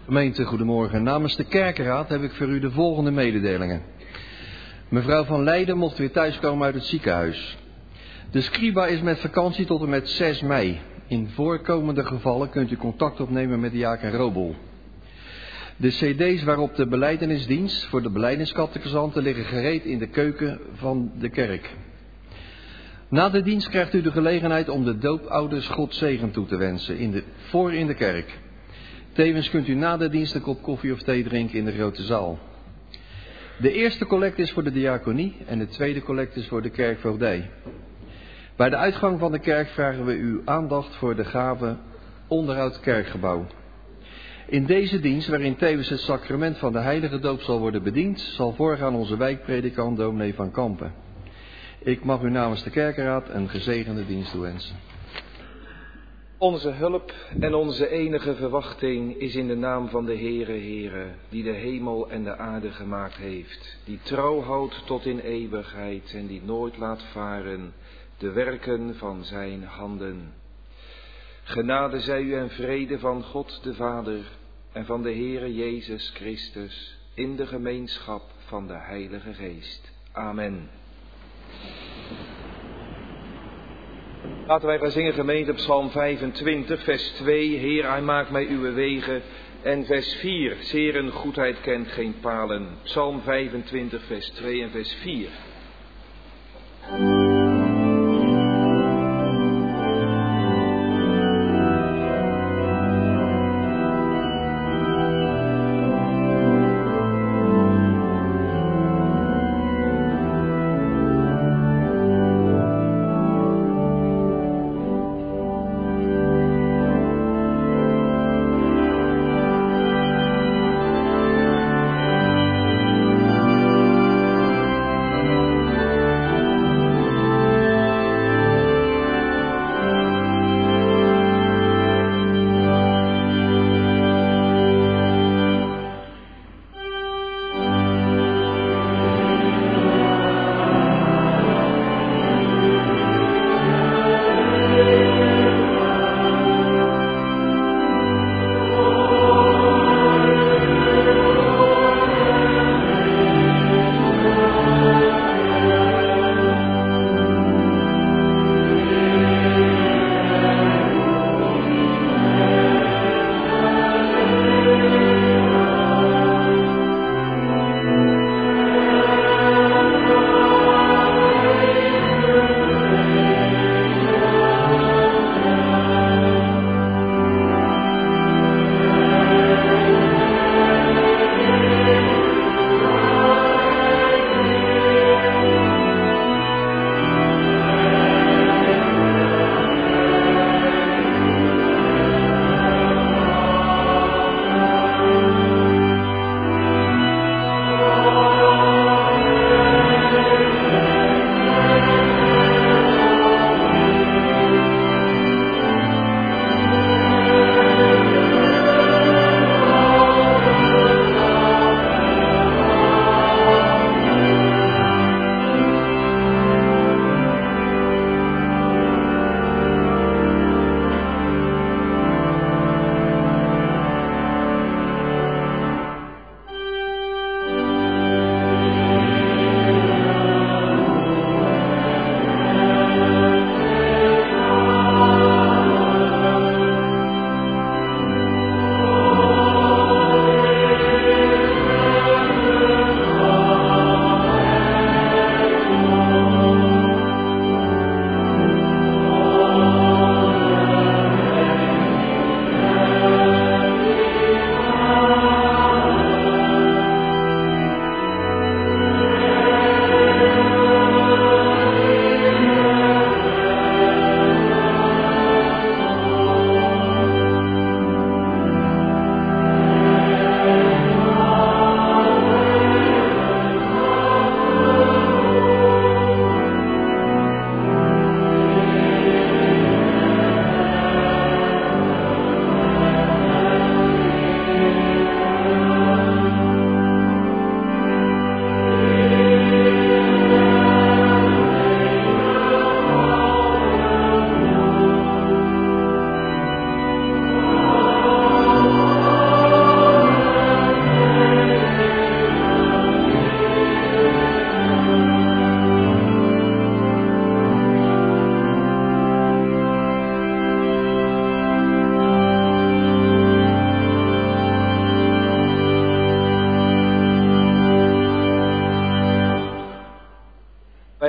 Gemeente, goedemorgen. Namens de kerkenraad heb ik voor u de volgende mededelingen. Mevrouw van Leiden mocht weer thuiskomen uit het ziekenhuis. De scriba is met vakantie tot en met 6 mei. In voorkomende gevallen kunt u contact opnemen met diaken Robel. De cd's waarop de belijdenisdienst voor de belijdeniscatechisanten liggen gereed in de keuken van de kerk. Na de dienst krijgt u de gelegenheid om de doopouders God zegen toe te wensen in de kerk. Tevens kunt u na de dienst een kop koffie of thee drinken in de grote zaal. De eerste collecte is voor de diaconie en de tweede collecte is voor de kerkvoogdij. Bij de uitgang van de kerk vragen we uw aandacht voor de gave onderhoud kerkgebouw. In deze dienst, waarin tevens het sacrament van de heilige doop zal worden bediend, zal voorgaan onze wijkpredikant dominee van Kampen. Ik mag u namens de kerkenraad een gezegende dienst toewensen. Onze hulp en onze enige verwachting is in de naam van de Heere, die de hemel en de aarde gemaakt heeft, die trouw houdt tot in eeuwigheid en die nooit laat varen de werken van zijn handen. Genade zij u en vrede van God de Vader en van de Heere Jezus Christus in de gemeenschap van de Heilige Geest. Amen. Laten wij gaan zingen, gemeente, op Psalm 25, vers 2. Heer, hij maakt mij uw wegen. En vers 4. Zeren goedheid kent geen palen. Psalm 25, vers 2 en vers 4.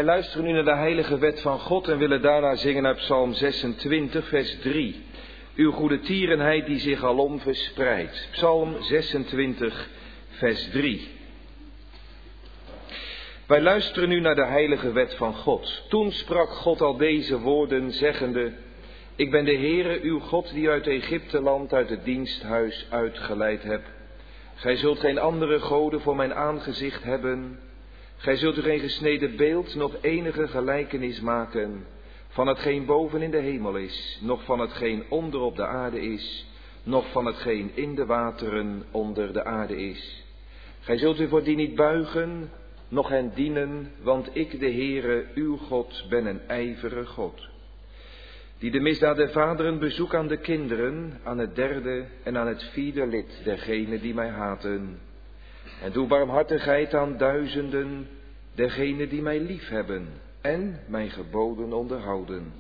Wij luisteren nu naar de heilige wet van God en willen daarna zingen uit Psalm 26, vers 3. Uw goede tierenheid die zich alom verspreidt. Psalm 26, vers 3. Wij luisteren nu naar de heilige wet van God. Toen sprak God al deze woorden, zeggende: Ik ben de Heere, uw God, die uit Egypteland, uit het diensthuis uitgeleid heb. Gij zult geen andere goden voor mijn aangezicht hebben. Gij zult u geen gesneden beeld, noch enige gelijkenis maken van hetgeen boven in de hemel is, noch van hetgeen onder op de aarde is, noch van hetgeen in de wateren onder de aarde is. Gij zult u voor die niet buigen, noch hen dienen, want ik, de Heere, uw God, ben een ijvere God, die de misdaad der vaderen bezoek aan de kinderen, aan het derde en aan het vierde lid dergenen die mij haten. En doe barmhartigheid aan duizenden, dergenen die mij lief hebben en mijn geboden onderhouden.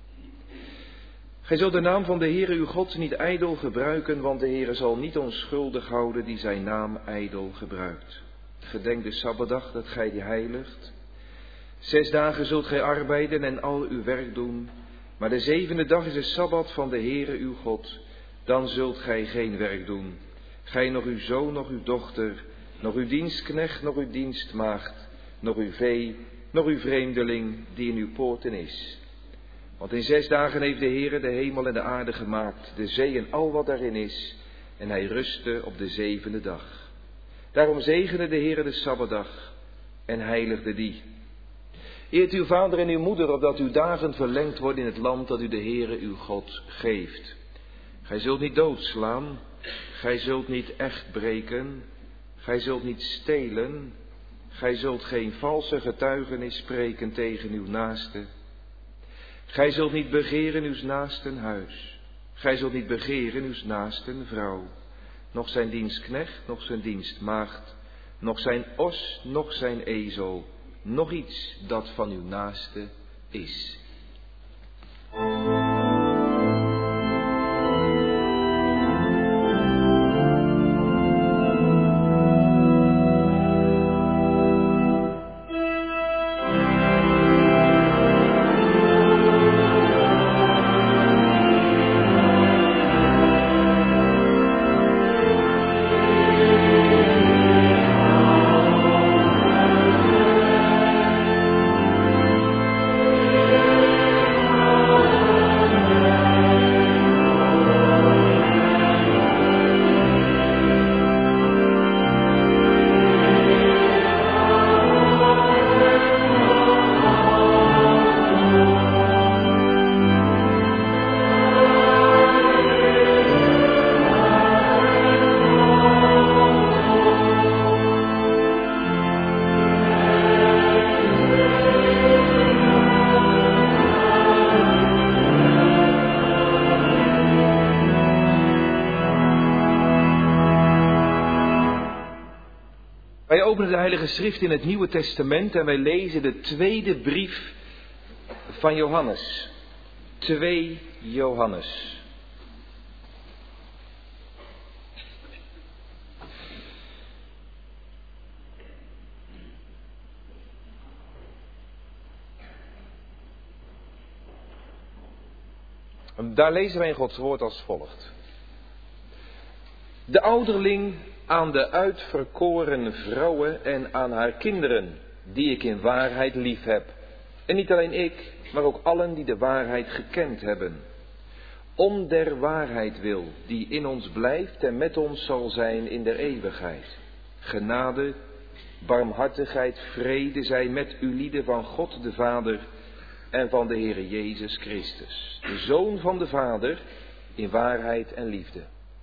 Gij zult de naam van de Heere uw God niet ijdel gebruiken, want de Heere zal niet onschuldig houden die zijn naam ijdel gebruikt. Gedenk de Sabbatdag dat gij die heiligt. 6 dagen zult gij arbeiden en al uw werk doen, maar de 7e dag is de Sabbat van de Heere uw God. Dan zult gij geen werk doen, gij nog uw zoon, nog uw dochter, nog uw dienstknecht, nog uw dienstmaagd, nog uw vee, nog uw vreemdeling die in uw poorten is. Want in 6 dagen heeft de Heere de hemel en de aarde gemaakt, de zee en al wat daarin is, en hij rustte op de 7e dag. Daarom zegende de Heere de Sabbatdag en heiligde die. Eert uw vader en uw moeder, opdat uw dagen verlengd worden in het land dat u de Heere uw God geeft. Gij zult niet doodslaan, gij zult niet echt breken, gij zult niet stelen, gij zult geen valse getuigenis spreken tegen uw naaste. Gij zult niet begeren uws naasten huis, gij zult niet begeren uws naasten vrouw, noch zijn dienstknecht, noch zijn dienstmaagd, noch zijn os, noch zijn ezel, nog iets dat van uw naaste is. Wij openen de Heilige Schrift in het Nieuwe Testament en wij lezen de 2e brief van Johannes. 2 Johannes. Daar lezen wij in Gods woord als volgt. De ouderling aan de uitverkoren vrouwen en aan haar kinderen, die ik in waarheid lief heb. En niet alleen ik, maar ook allen die de waarheid gekend hebben. Om der waarheid wil, die in ons blijft en met ons zal zijn in der eeuwigheid. Genade, barmhartigheid, vrede zij met u lieden van God de Vader en van de Heere Jezus Christus, de Zoon van de Vader, in waarheid en liefde.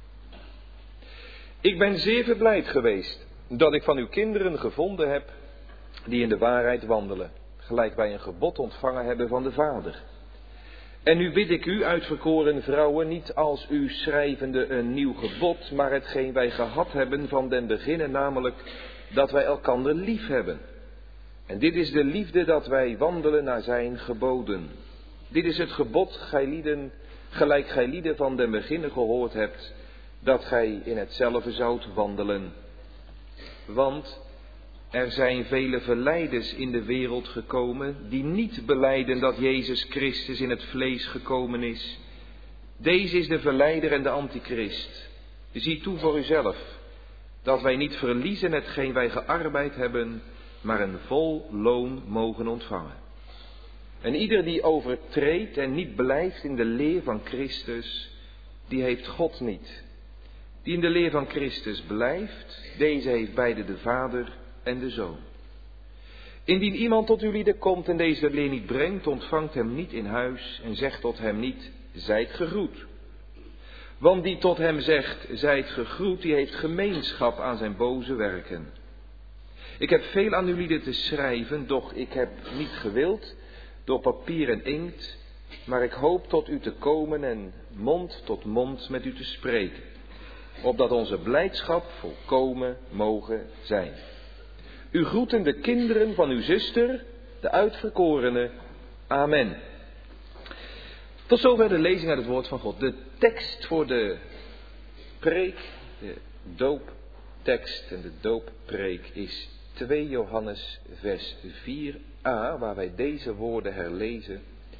Ik ben zeer verblijd geweest dat ik van uw kinderen gevonden heb die in de waarheid wandelen, gelijk wij een gebod ontvangen hebben van de Vader. En nu bid ik u, uitverkoren vrouwen, niet als u schrijvende een nieuw gebod, maar hetgeen wij gehad hebben van den beginnen, namelijk dat wij elkander lief hebben. En dit is de liefde, dat wij wandelen naar zijn geboden. Dit is het gebod, gelijk gij lieden van den beginnen gehoord hebt, dat gij in hetzelfde zoudt wandelen. Want Er zijn vele verleiders in de wereld gekomen die niet belijden dat Jezus Christus in het vlees gekomen is. Deze is de verleider en de antichrist. Zie toe voor uzelf, dat wij niet verliezen hetgeen wij gearbeid hebben, maar een vol loon mogen ontvangen. En ieder die overtreedt en niet blijft in de leer van Christus, die heeft God niet. Die in de leer van Christus blijft, deze heeft beide de Vader en de Zoon. Indien iemand tot ulieden komt en deze leer niet brengt, ontvangt hem niet in huis en zegt tot hem niet, zijt gegroet. Want die tot hem zegt, zijt gegroet, die heeft gemeenschap aan zijn boze werken. Ik heb veel aan ulieden te schrijven, doch ik heb niet gewild door papier en inkt, maar ik hoop tot u te komen en mond tot mond met u te spreken, opdat onze blijdschap volkomen mogen zijn. U groeten de kinderen van uw zuster, de uitverkorene. Amen. Tot zover de lezing uit het woord van God. De tekst voor de preek, de dooptekst en de dooppreek is 2 Johannes vers 4a, waar wij deze woorden herlezen.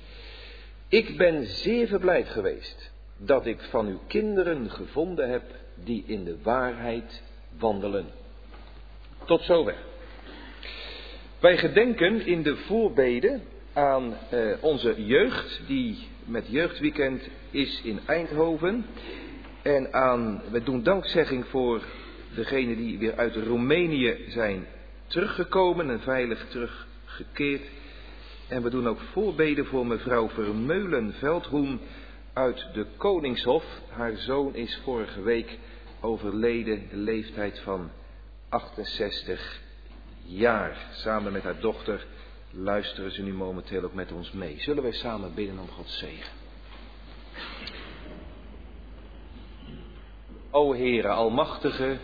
Ik ben zeer verblijd geweest dat ik van uw kinderen gevonden heb die in de waarheid wandelen. Tot zover. Wij gedenken in de voorbeden aan onze jeugd, die met jeugdweekend is in Eindhoven. En we doen dankzegging voor degenen die weer uit Roemenië zijn teruggekomen en veilig teruggekeerd. En we doen ook voorbeden voor mevrouw Vermeulen-Veldhoen uit de Koningshof. Haar zoon is vorige week overleden, de leeftijd van 68 jaar. Samen met haar dochter luisteren ze nu momenteel ook met ons mee. Zullen wij samen bidden om Gods zegen? O Heere, almachtige,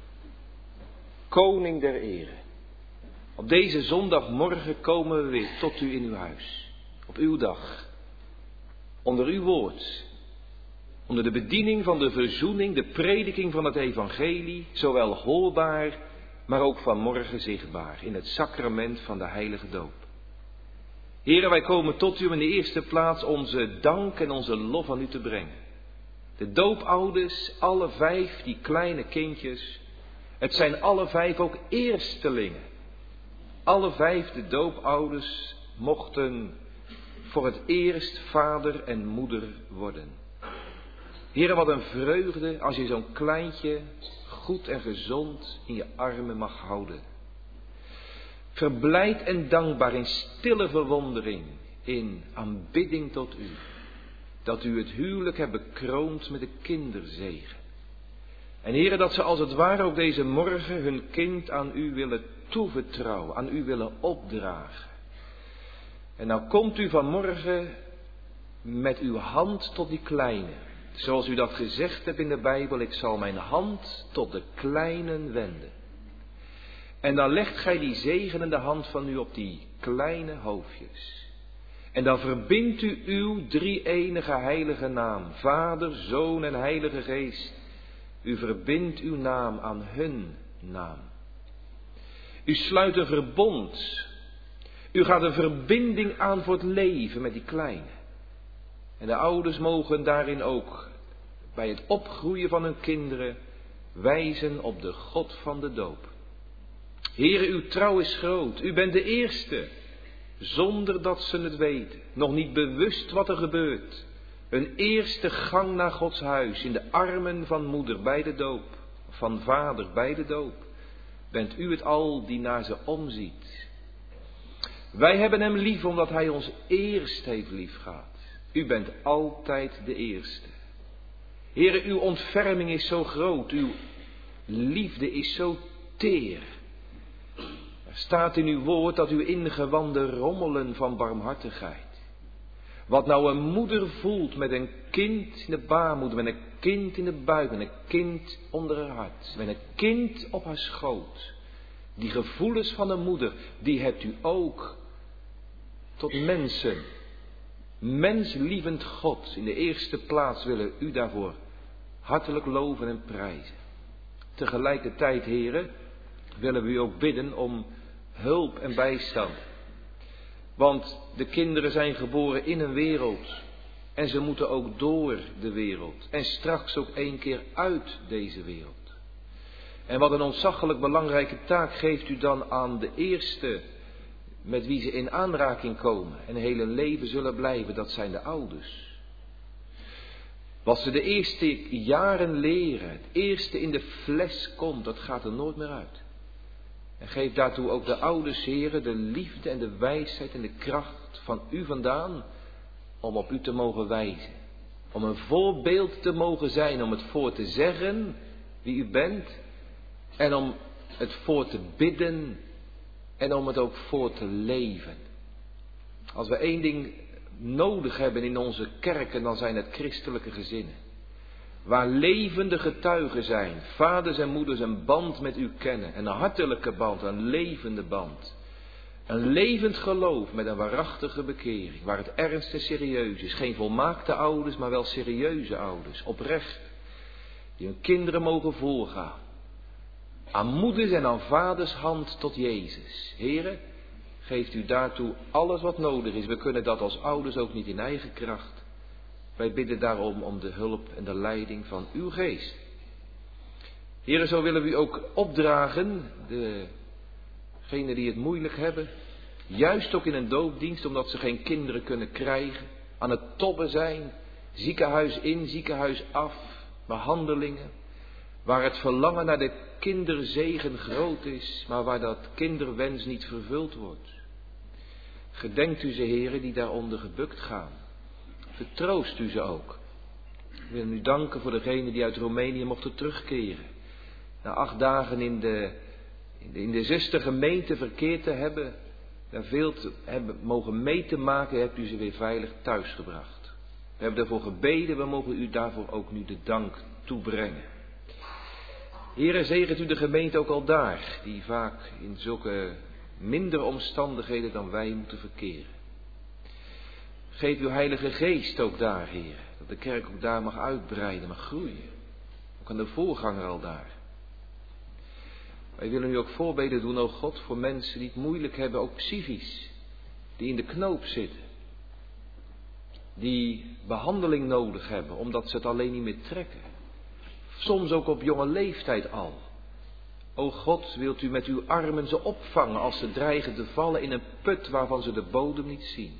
koning der ere. Op deze zondagmorgen komen we weer tot u in uw huis. Op uw dag. Onder uw woord. Onder de bediening van de verzoening, de prediking van het evangelie, zowel hoorbaar, maar ook vanmorgen zichtbaar in het sacrament van de heilige doop. Heere, wij komen tot u om in de eerste plaats onze dank en onze lof aan u te brengen. De doopouders, alle 5 die kleine kindjes, het zijn alle 5 ook eerstelingen. Alle 5 de doopouders mochten voor het eerst vader en moeder worden. Heere, wat een vreugde als je zo'n kleintje goed en gezond in je armen mag houden. Verblijd en dankbaar in stille verwondering, in aanbidding tot u. Dat u het huwelijk hebt bekroond met de kinderzegen. En Heere, dat ze als het ware ook deze morgen hun kind aan u willen toevertrouwen, aan u willen opdragen. En nou komt u vanmorgen met uw hand tot die kleine. Zoals u dat gezegd hebt in de Bijbel, ik zal mijn hand tot de kleinen wenden. En dan legt gij die zegenende hand van u op die kleine hoofdjes. En dan verbindt u uw drie-enige heilige naam, Vader, Zoon en Heilige Geest. U verbindt uw naam aan hun naam. U sluit een verbond. U gaat een verbinding aan voor het leven met die kleine. En de ouders mogen daarin ook bij het opgroeien van hun kinderen wijzen op de God van de doop. Heere, uw trouw is groot. U bent de eerste, zonder dat ze het weten, nog niet bewust wat er gebeurt. Een eerste gang naar Gods huis, in de armen van moeder bij de doop, van vader bij de doop. Bent u het al die naar ze omziet. Wij hebben hem lief omdat hij ons eerst heeft liefgehad. U bent altijd de eerste. Heere, uw ontferming is zo groot, uw liefde is zo teer. Er staat in uw woord dat uw ingewanden rommelen van barmhartigheid. Wat nou een moeder voelt met een kind in de baarmoeder, met een kind in de buik, met een kind onder haar hart, met een kind op haar schoot. Die gevoelens van een moeder, die hebt u ook tot mensen. Menslievend God, in de eerste plaats willen u daarvoor hartelijk loven en prijzen. Tegelijkertijd, Heere, willen we u ook bidden om hulp en bijstand. Want de kinderen zijn geboren in een wereld en ze moeten ook door de wereld en straks ook 1 keer uit deze wereld. En wat een ontzaglijk belangrijke taak geeft u dan aan de eerste met wie ze in aanraking komen en een hele leven zullen blijven, dat zijn de ouders. Wat ze de eerste jaren leren, het eerste in de fles komt, dat gaat er nooit meer uit. En geef daartoe ook de ouders, heren, de liefde en de wijsheid en de kracht van u vandaan, om op u te mogen wijzen. Om een voorbeeld te mogen zijn, om het voor te zeggen wie u bent. En om het voor te bidden en om het ook voor te leven. Als we 1 ding nodig hebben in onze kerken, dan zijn het christelijke gezinnen. Waar levende getuigen zijn, vaders en moeders een band met u kennen. Een hartelijke band, een levende band. Een levend geloof met een waarachtige bekering, waar het ernst en serieus is. Geen volmaakte ouders, maar wel serieuze ouders, oprecht. Die hun kinderen mogen voorgaan. Aan moeders en aan vaders hand tot Jezus. Heren, geeft u daartoe alles wat nodig is. We kunnen dat als ouders ook niet in eigen kracht. Wij bidden daarom om de hulp en de leiding van uw geest. Heren, zo willen we u ook opdragen, degenen die het moeilijk hebben. Juist ook in een doopdienst, omdat ze geen kinderen kunnen krijgen. Aan het tobben zijn, ziekenhuis in, ziekenhuis af, behandelingen. Waar het verlangen naar de kinderzegen groot is, maar waar dat kinderwens niet vervuld wordt. Gedenkt u ze, heren, die daaronder gebukt gaan. Vertroost u ze ook. We willen u danken voor degenen die uit Roemenië mochten terugkeren. Na 8 dagen in de zustergemeente verkeerd te hebben, daar veel te hebben mogen mee te maken, hebt u ze weer veilig thuisgebracht. We hebben daarvoor gebeden, we mogen u daarvoor ook nu de dank toebrengen. Heere, zegent u de gemeente ook al daar, die vaak in zulke minder omstandigheden dan wij moeten verkeren. Geef uw Heilige Geest ook daar, Heer, dat de kerk ook daar mag uitbreiden, mag groeien. Ook aan de voorganger al daar. Wij willen u ook voorbeden doen, o God, voor mensen die het moeilijk hebben, ook psychisch, die in de knoop zitten. Die behandeling nodig hebben, omdat ze het alleen niet meer trekken. Soms ook op jonge leeftijd al. O God, wilt u met uw armen ze opvangen als ze dreigen te vallen in een put waarvan ze de bodem niet zien.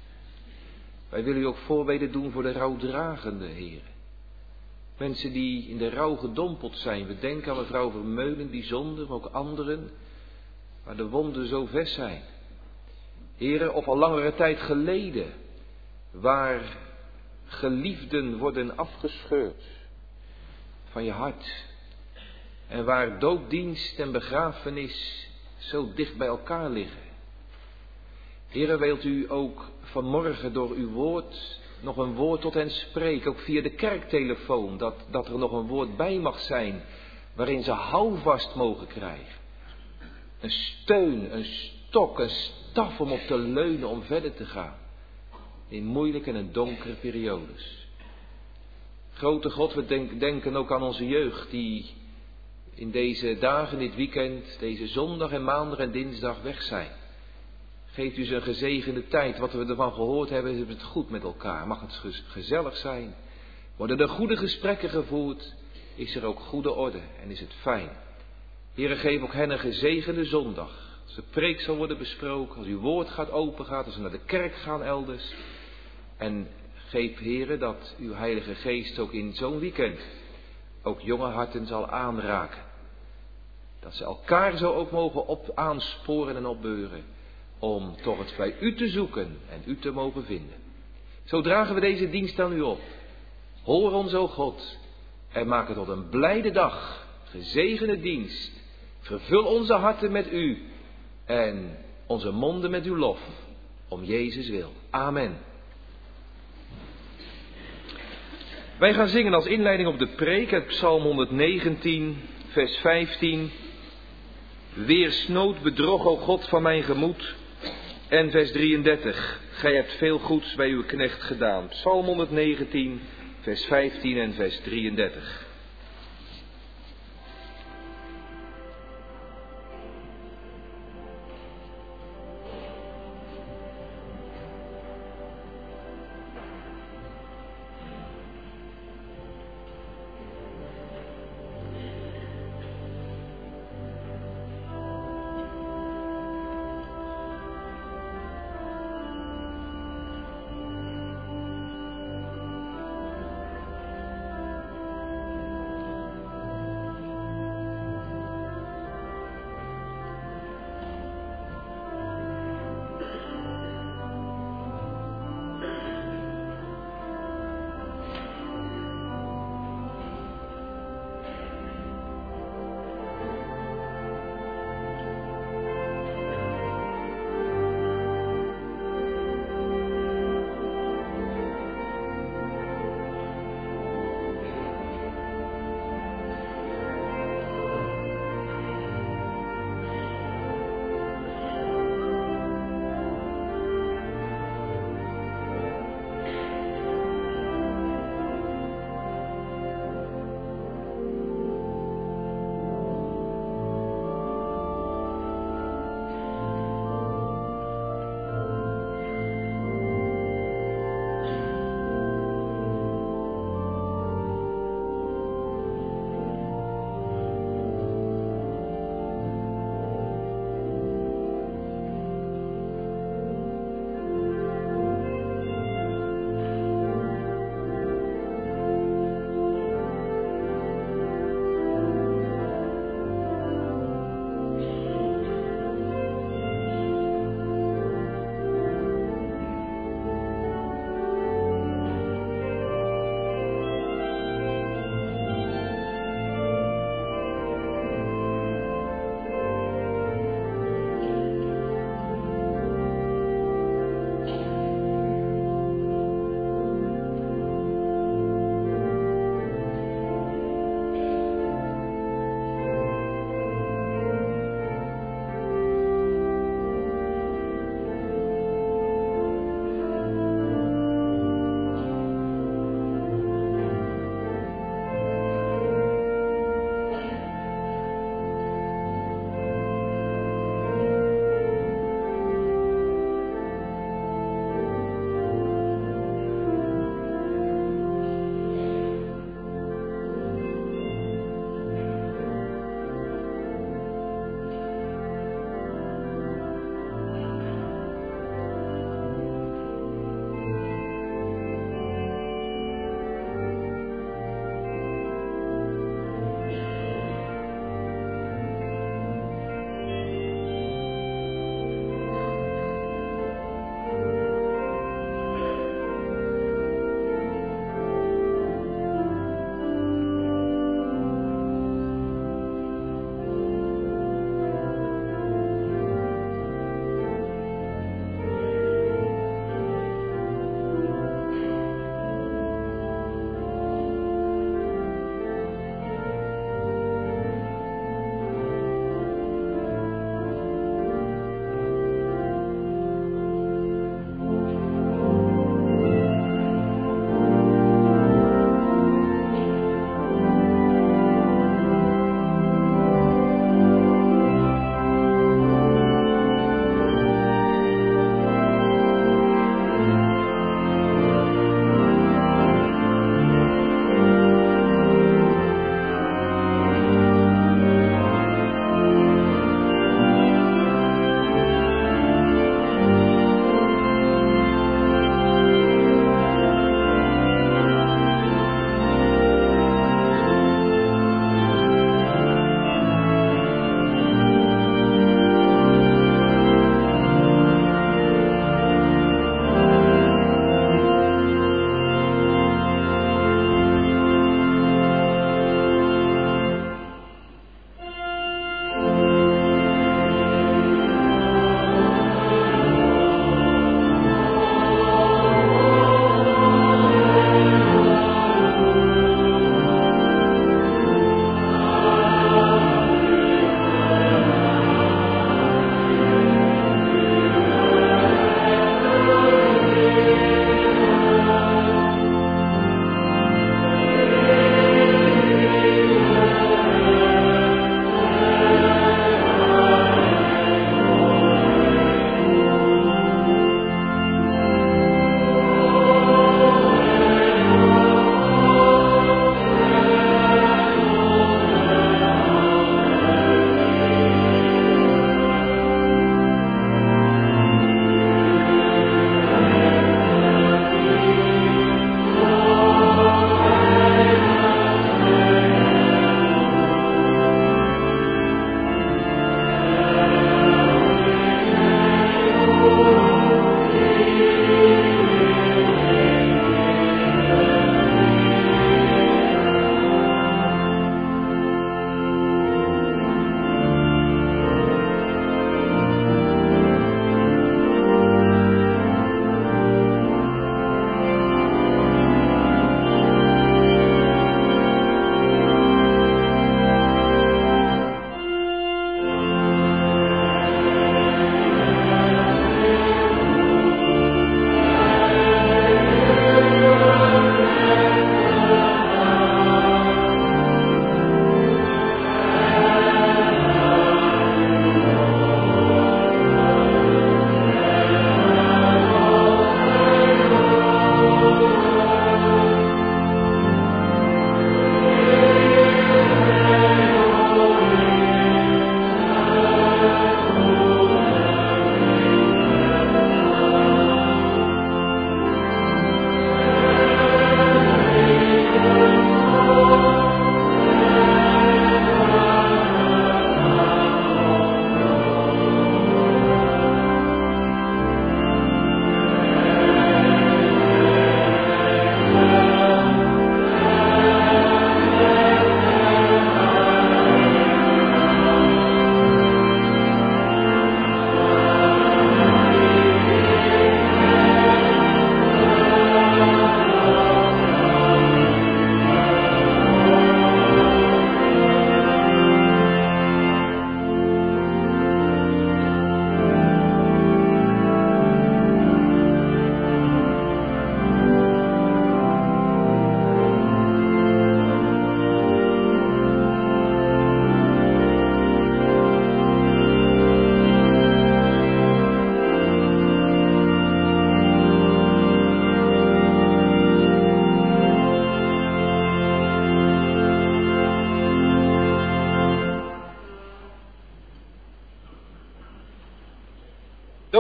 Wij willen u ook voorbeden doen voor de rouwdragende, heren. Mensen die in de rouw gedompeld zijn. We denken aan mevrouw Vermeulen bijzonder, maar ook anderen, waar de wonden zo vers zijn. Heren, of al langere tijd geleden, waar geliefden worden afgescheurd van je hart. En waar doopdienst en begrafenis zo dicht bij elkaar liggen. Heere, wilt u ook vanmorgen door uw woord nog een woord tot hen spreken. Ook via de kerktelefoon. Dat er nog een woord bij mag zijn. Waarin ze houvast mogen krijgen. Een steun, een stok, een staf om op te leunen om verder te gaan. In moeilijke en donkere periodes. Grote God, we denken ook aan onze jeugd die in deze dagen, dit weekend, deze zondag en maandag en dinsdag weg zijn. Geeft u ze een gezegende tijd. Wat we ervan gehoord hebben, is het goed met elkaar. Mag het gezellig zijn. Worden er goede gesprekken gevoerd. Is er ook goede orde en is het fijn. Heere, geef ook hen een gezegende zondag. Als de preek zal worden besproken. Als uw woord gaat opengaan. Als we naar de kerk gaan elders. En geef, Heere, dat uw Heilige Geest ook in zo'n weekend ook jonge harten zal aanraken. Dat ze elkaar zo ook mogen aansporen en opbeuren. Om toch het bij u te zoeken en u te mogen vinden. Zo dragen we deze dienst aan u op. Hoor ons, o God, en maak het tot een blijde dag. Gezegende dienst. Vervul onze harten met u en onze monden met uw lof. Om Jezus wil. Amen. Wij gaan zingen als inleiding op de preek uit Psalm 119, vers 15. Weers nood bedrog, o God, van mijn gemoed. En vers 33. Gij hebt veel goeds bij uw knecht gedaan. Psalm 119, vers 15 en vers 33.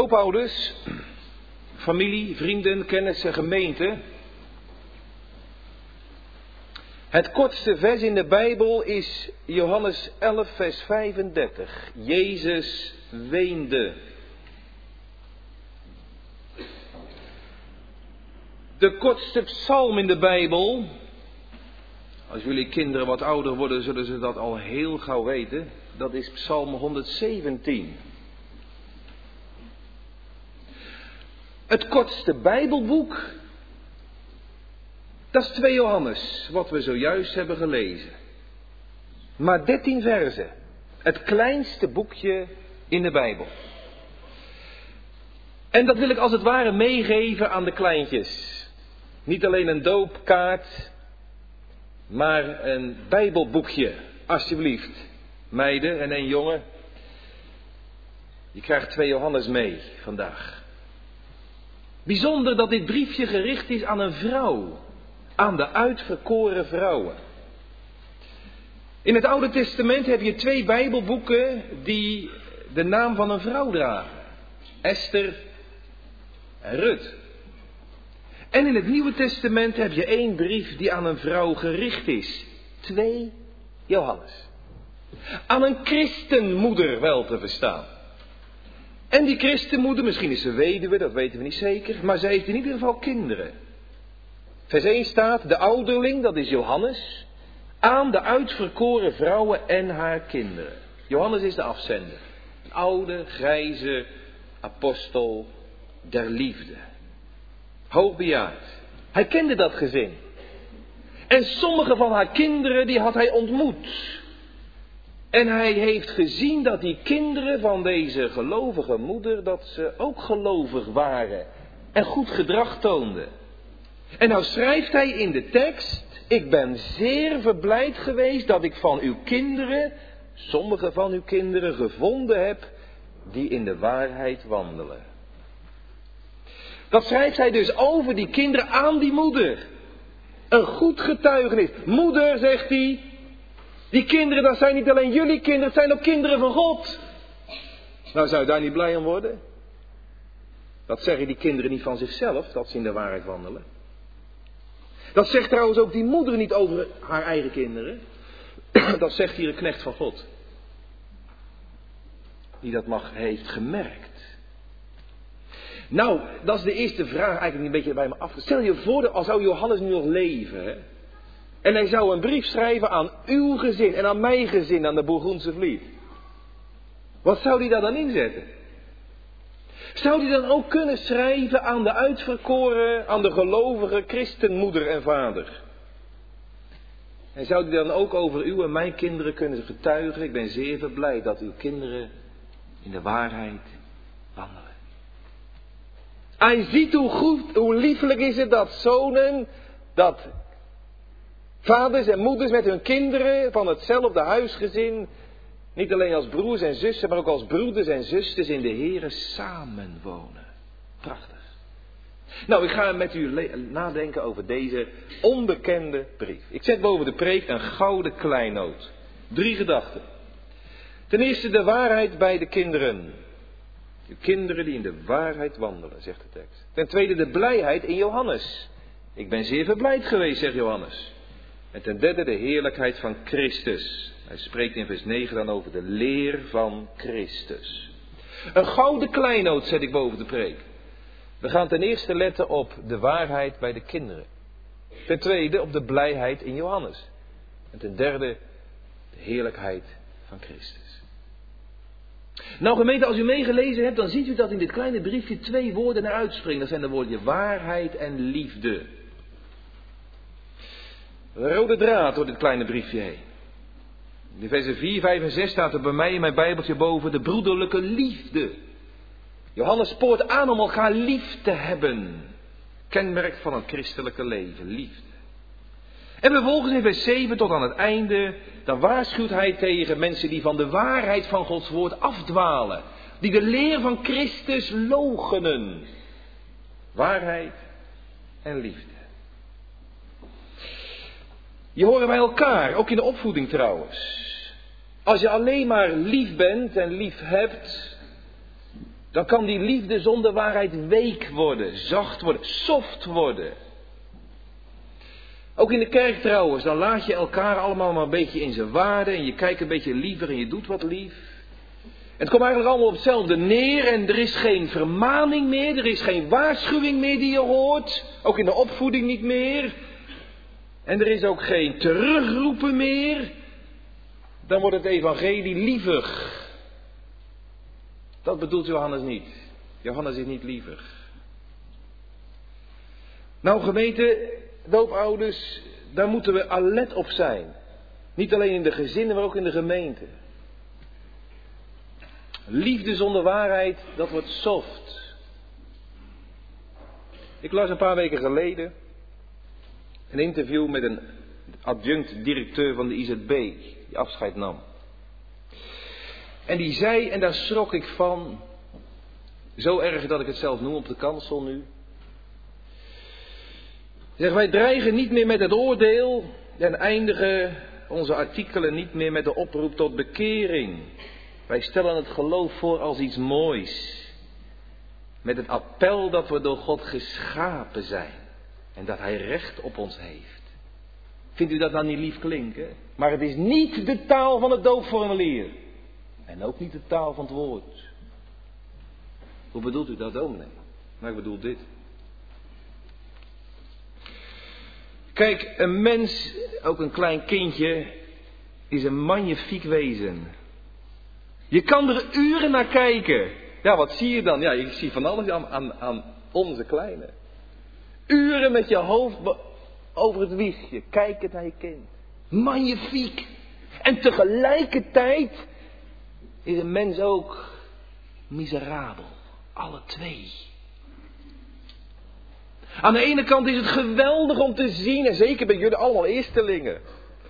Grootouders, familie, vrienden, kennissen, gemeente. Het kortste vers in de Bijbel is Johannes 11 vers 35. Jezus weende. De kortste psalm in de Bijbel. Als jullie kinderen wat ouder worden, zullen ze dat al heel gauw weten. Dat is Psalm 117. Het kortste Bijbelboek, dat is 2 Johannes, wat we zojuist hebben gelezen. Maar 13 verzen. Het kleinste boekje in de Bijbel. En dat wil ik als het ware meegeven aan de kleintjes. Niet alleen een doopkaart, maar een Bijbelboekje, alsjeblieft. Meiden en een jongen. Je krijgt 2 Johannes mee vandaag. Bijzonder dat dit briefje gericht is aan een vrouw. Aan de uitverkoren vrouwen. In het Oude Testament heb je 2 Bijbelboeken die de naam van een vrouw dragen. Esther en Rut. En in het Nieuwe Testament heb je 1 brief die aan een vrouw gericht is. 2 Johannes. Aan een christenmoeder wel te verstaan. En die christenmoeder, misschien is ze weduwe, dat weten we niet zeker. Maar zij heeft in ieder geval kinderen. Vers 1 staat, de ouderling, dat is Johannes. Aan de uitverkoren vrouwen en haar kinderen. Johannes is de afzender. Een oude, grijze apostel der liefde. Hoogbejaard. Hij kende dat gezin. En sommige van haar kinderen die had hij ontmoet. En hij heeft gezien dat die kinderen van deze gelovige moeder, dat ze ook gelovig waren. En goed gedrag toonden. En nou schrijft hij in de tekst, ik ben zeer verblijd geweest dat ik van uw kinderen, sommige van uw kinderen gevonden heb, die in de waarheid wandelen. Dat schrijft hij dus over die kinderen aan die moeder. Een goed getuigenis. Moeder, zegt hij, die kinderen, dat zijn niet alleen jullie kinderen, het zijn ook kinderen van God. Nou, zou je daar niet blij om worden? Dat zeggen die kinderen niet van zichzelf, dat ze in de waarheid wandelen. Dat zegt trouwens ook die moeder niet over haar eigen kinderen. Dat zegt hier een knecht van God. Die dat heeft gemerkt. Nou, dat is de eerste vraag eigenlijk een beetje bij me af. Stel je voor, als zou Johannes nu nog leven. Hè? En hij zou een brief schrijven aan uw gezin en aan mijn gezin aan de Bourgondse Vliet. Wat zou hij daar dan inzetten? Zou hij dan ook kunnen schrijven aan de uitverkoren, aan de gelovige christenmoeder en vader? En zou hij dan ook over uw en mijn kinderen kunnen getuigen? Ik ben zeer verblijd dat uw kinderen in de waarheid wandelen. Hij ziet hoe goed, hoe lieflijk is het dat zonen, dat vaders en moeders met hun kinderen van hetzelfde huisgezin, niet alleen als broers en zussen, maar ook als broeders en zusters in de Here samenwonen. Prachtig. Nou, ik ga met u nadenken over deze onbekende brief. Ik zet boven de preek een gouden kleinoot. 3 gedachten. Ten eerste de waarheid bij de kinderen. De kinderen die in de waarheid wandelen, zegt de tekst. Ten tweede de blijheid in Johannes. Ik ben zeer verblijd geweest, zegt Johannes. En ten derde de heerlijkheid van Christus. Hij spreekt in vers 9 dan over de leer van Christus. Een gouden kleinoot zet ik boven de preek. We gaan ten eerste letten op de waarheid bij de kinderen. Ten tweede op de blijheid in Johannes. En ten derde de heerlijkheid van Christus. Nou gemeente, als u meegelezen hebt, dan ziet u dat in dit kleine briefje 2 woorden naar uitspringen. Dat zijn de woorden waarheid en liefde. Een rode draad door dit kleine briefje heen. In versen 4, 5 en 6 staat er bij mij in mijn Bijbeltje boven de broederlijke liefde. Johannes spoort aan om elkaar lief te hebben. Kenmerk van een christelijke leven, liefde. En vervolgens in vers 7 tot aan het einde, dan waarschuwt hij tegen mensen die van de waarheid van Gods woord afdwalen. Die de leer van Christus loochenen. Waarheid en liefde. Die horen bij elkaar, ook in de opvoeding trouwens. Als je alleen maar lief bent en lief hebt, Dan kan die liefde zonder waarheid week worden, zacht worden, soft worden. Ook in de kerk trouwens, dan laat je elkaar allemaal maar een beetje in zijn waarde en je kijkt een beetje liever en je doet wat lief. En het komt eigenlijk allemaal op hetzelfde neer en er is geen vermaning meer, er is geen waarschuwing meer die je hoort, ook in de opvoeding niet meer. En er is ook geen terugroepen meer. Dan wordt het evangelie lievig. Dat bedoelt Johannes niet. Johannes is niet lievig. Nou gemeente, doopouders, daar moeten we alert op zijn. Niet alleen in de gezinnen, maar ook in de gemeente. Liefde zonder waarheid, dat wordt soft. Ik las een paar weken geleden een interview met een adjunct-directeur van de IZB, die afscheid nam. En die zei, en daar schrok ik van, zo erg dat ik het zelf noem op de kansel nu. Zeg, wij dreigen niet meer met het oordeel en eindigen onze artikelen niet meer met de oproep tot bekering. Wij stellen het geloof voor als iets moois. Met het appel dat we door God geschapen zijn. En dat Hij recht op ons heeft. Vindt u dat nou niet lief klinken? Maar het is niet de taal van het doopformulier. En ook niet de taal van het woord. Hoe bedoelt u dat, dominee? Nou, ik bedoel dit. Kijk, een mens, ook een klein kindje, is een magnifiek wezen. Je kan er uren naar kijken. Ja, wat zie je dan? Ja, ik zie van alles aan onze kleine. Uren met je hoofd over het wiegje, kijkend naar je kind. Magnifiek. En tegelijkertijd is een mens ook miserabel. Alle twee. Aan de ene kant is het geweldig om te zien, en zeker bij jullie allemaal eerstelingen.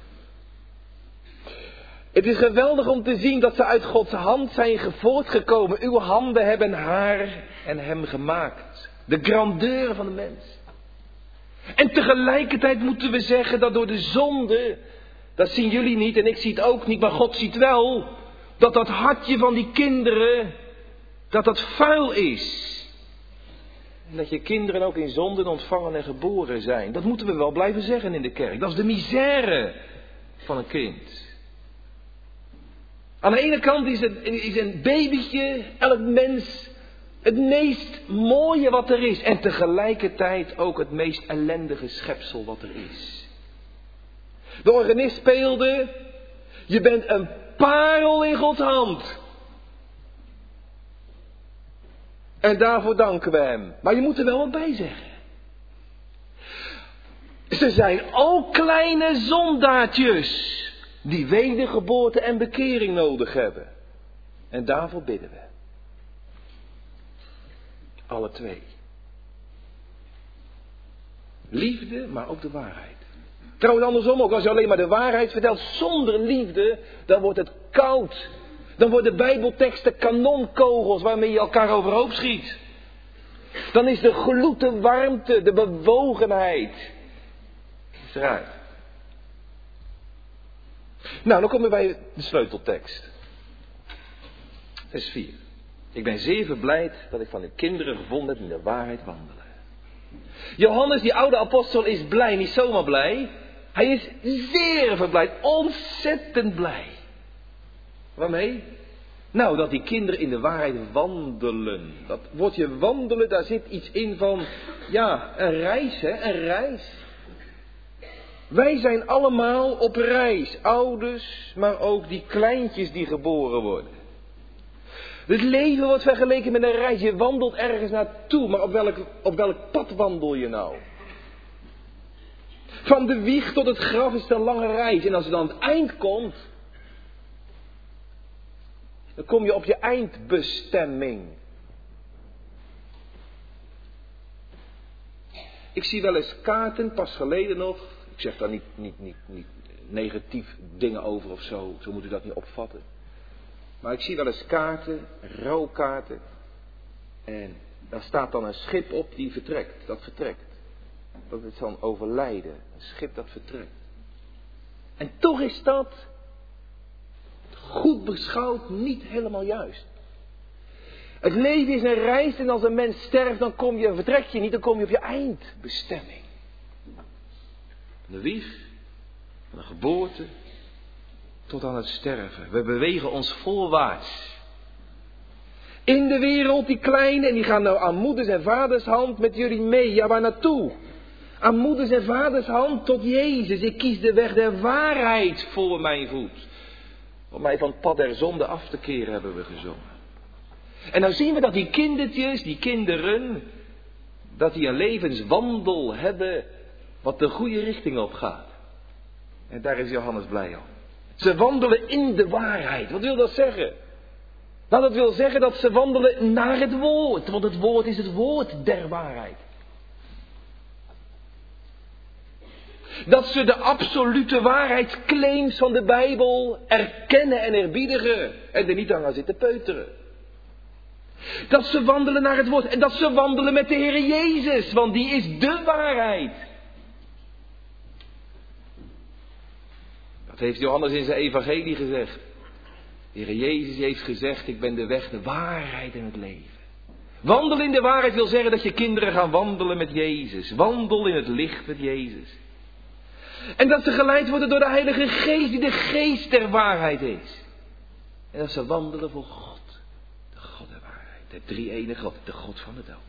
Het is geweldig om te zien dat ze uit Gods hand zijn voortgekomen. Uw handen hebben haar en hem gemaakt. De grandeur van de mens. En tegelijkertijd moeten we zeggen dat door de zonde, dat zien jullie niet en ik zie het ook niet, maar God ziet wel, dat dat hartje van die kinderen, dat vuil is. En dat je kinderen ook in zonden ontvangen en geboren zijn. Dat moeten we wel blijven zeggen in de kerk. Dat is de misère van een kind. Aan de ene kant is een babytje, elk mens, het meest mooie wat er is. En tegelijkertijd ook het meest ellendige schepsel wat er is. De organist speelde, je bent een parel in Gods hand. En daarvoor danken we hem. Maar je moet er wel wat bij zeggen. Ze zijn ook kleine zondaartjes die wedergeboorte en bekering nodig hebben. En daarvoor bidden we. Alle twee. Liefde, maar ook de waarheid. Trouwens andersom ook, als je alleen maar de waarheid vertelt zonder liefde, dan wordt het koud. Dan worden bijbelteksten kanonkogels waarmee je elkaar overhoop schiet. Dan is de gloed, de warmte, de bewogenheid is eruit. Nou, dan komen we bij de sleuteltekst. Vers 4. Ik ben zeer verblijd dat ik van uw kinderen gevonden heb die in de waarheid wandelen. Johannes, die oude apostel, is blij, niet zomaar blij. Hij is zeer verblijd, ontzettend blij. Waarmee? Nou, dat die kinderen in de waarheid wandelen. Dat woordje wandelen, daar zit iets in van, ja, een reis, hè, een reis. Wij zijn allemaal op reis, ouders, maar ook die kleintjes die geboren worden. Het leven wordt vergeleken met een reis. Je wandelt ergens naartoe, maar op welk pad wandel je nou? Van de wieg tot het graf is het een lange reis. En als je dan aan het eind komt, dan kom je op je eindbestemming. Ik zie wel eens kaarten, pas geleden nog. Ik zeg daar niet negatief dingen over of zo. Zo moet u dat niet opvatten. Maar ik zie wel eens kaarten, rouwkaarten. En daar staat dan een schip op die vertrekt. Dat vertrekt. Dat is dan overlijden. Een schip dat vertrekt. En toch is dat, goed beschouwd, niet helemaal juist. Het leven is een reis en als een mens sterft, dan vertrek je niet, dan kom je op je eindbestemming. Van de wieg, van de geboorte, tot aan het sterven. We bewegen ons voorwaarts. In de wereld, die kleine, en die gaan nou aan moeders en vaders hand met jullie mee. Ja, waar naartoe? Aan moeders en vaders hand tot Jezus. Ik kies de weg der waarheid voor mijn voet. Om mij van het pad der zonde af te keren, hebben we gezongen. En dan zien we dat die kindertjes, die kinderen, dat die een levenswandel hebben wat de goede richting op gaat. En daar is Johannes blij om. Ze wandelen in de waarheid. Wat wil dat zeggen? Nou, dat wil zeggen dat ze wandelen naar het woord. Want het woord is het woord der waarheid. Dat ze de absolute waarheidsclaims van de Bijbel erkennen en eerbiedigen. En er niet aan gaan zitten peuteren. Dat ze wandelen naar het woord. En dat ze wandelen met de Heer Jezus. Want die is de waarheid. Dat heeft Johannes in zijn evangelie gezegd. De Heer Jezus heeft gezegd, ik ben de weg, de waarheid en het leven. Wandelen in de waarheid wil zeggen dat je kinderen gaan wandelen met Jezus. Wandel in het licht met Jezus. En dat ze geleid worden door de Heilige Geest, die de geest der waarheid is. En dat ze wandelen voor God. De God der waarheid. De drie-enige God, de God van de doop.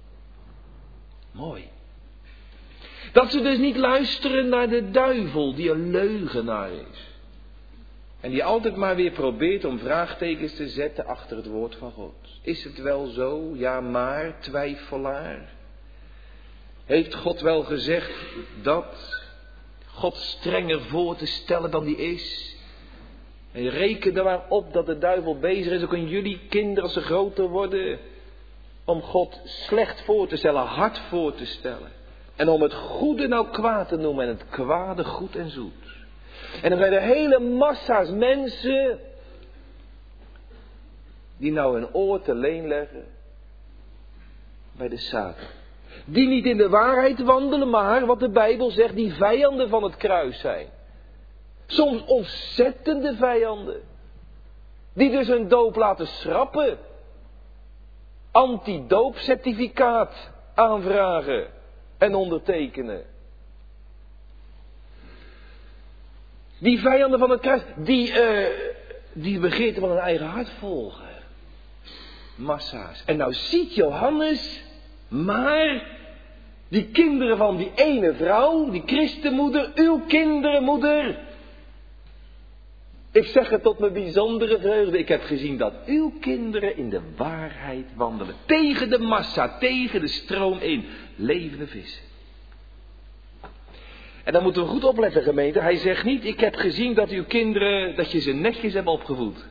Mooi. Dat ze dus niet luisteren naar de duivel, die een leugenaar is. En die altijd maar weer probeert om vraagtekens te zetten achter het woord van God. Is het wel zo? Ja, maar, twijfelaar. Heeft God wel gezegd dat God strenger voor te stellen dan die is? En reken er maar op dat de duivel bezig is, ook in jullie kinderen als ze groter worden, om God slecht voor te stellen, hard voor te stellen. En om het goede nou kwaad te noemen en het kwade goed en zoet. En dan zijn er hele massa's mensen die nou een oor te leen leggen bij de Satan. Die niet in de waarheid wandelen, maar wat de Bijbel zegt, die vijanden van het kruis zijn. Soms ontzettende vijanden. Die dus hun doop laten schrappen. Anti-doopcertificaat aanvragen en ondertekenen. Die vijanden van het kruis, die begeerte van hun eigen hart volgen. Massa's. En nou ziet Johannes, maar die kinderen van die ene vrouw, die christenmoeder, uw kinderenmoeder. Ik zeg het tot mijn bijzondere vreugde. Ik heb gezien dat uw kinderen in de waarheid wandelen. Tegen de massa, tegen de stroom in. Levende vissen. En dan moeten we goed opletten, gemeente. Hij zegt niet, ik heb gezien dat uw kinderen, dat je ze netjes hebt opgevoed.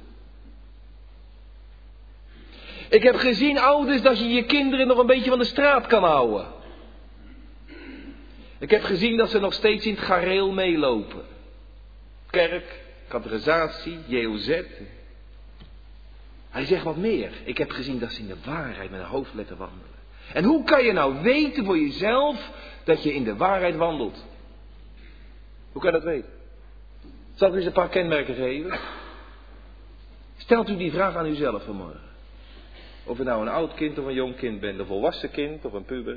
Ik heb gezien, ouders, dat je je kinderen nog een beetje van de straat kan houden. Ik heb gezien dat ze nog steeds in het gareel meelopen. Kerk, catechisatie, JOZ. Hij zegt wat meer. Ik heb gezien dat ze in de waarheid met een hoofdletter wandelen. En hoe kan je nou weten voor jezelf dat je in de waarheid wandelt? Hoe kan je dat weten? Zal ik u eens een paar kenmerken geven? Stelt u die vraag aan uzelf vanmorgen. Of u nou een oud kind of een jong kind bent, een volwassen kind of een puber.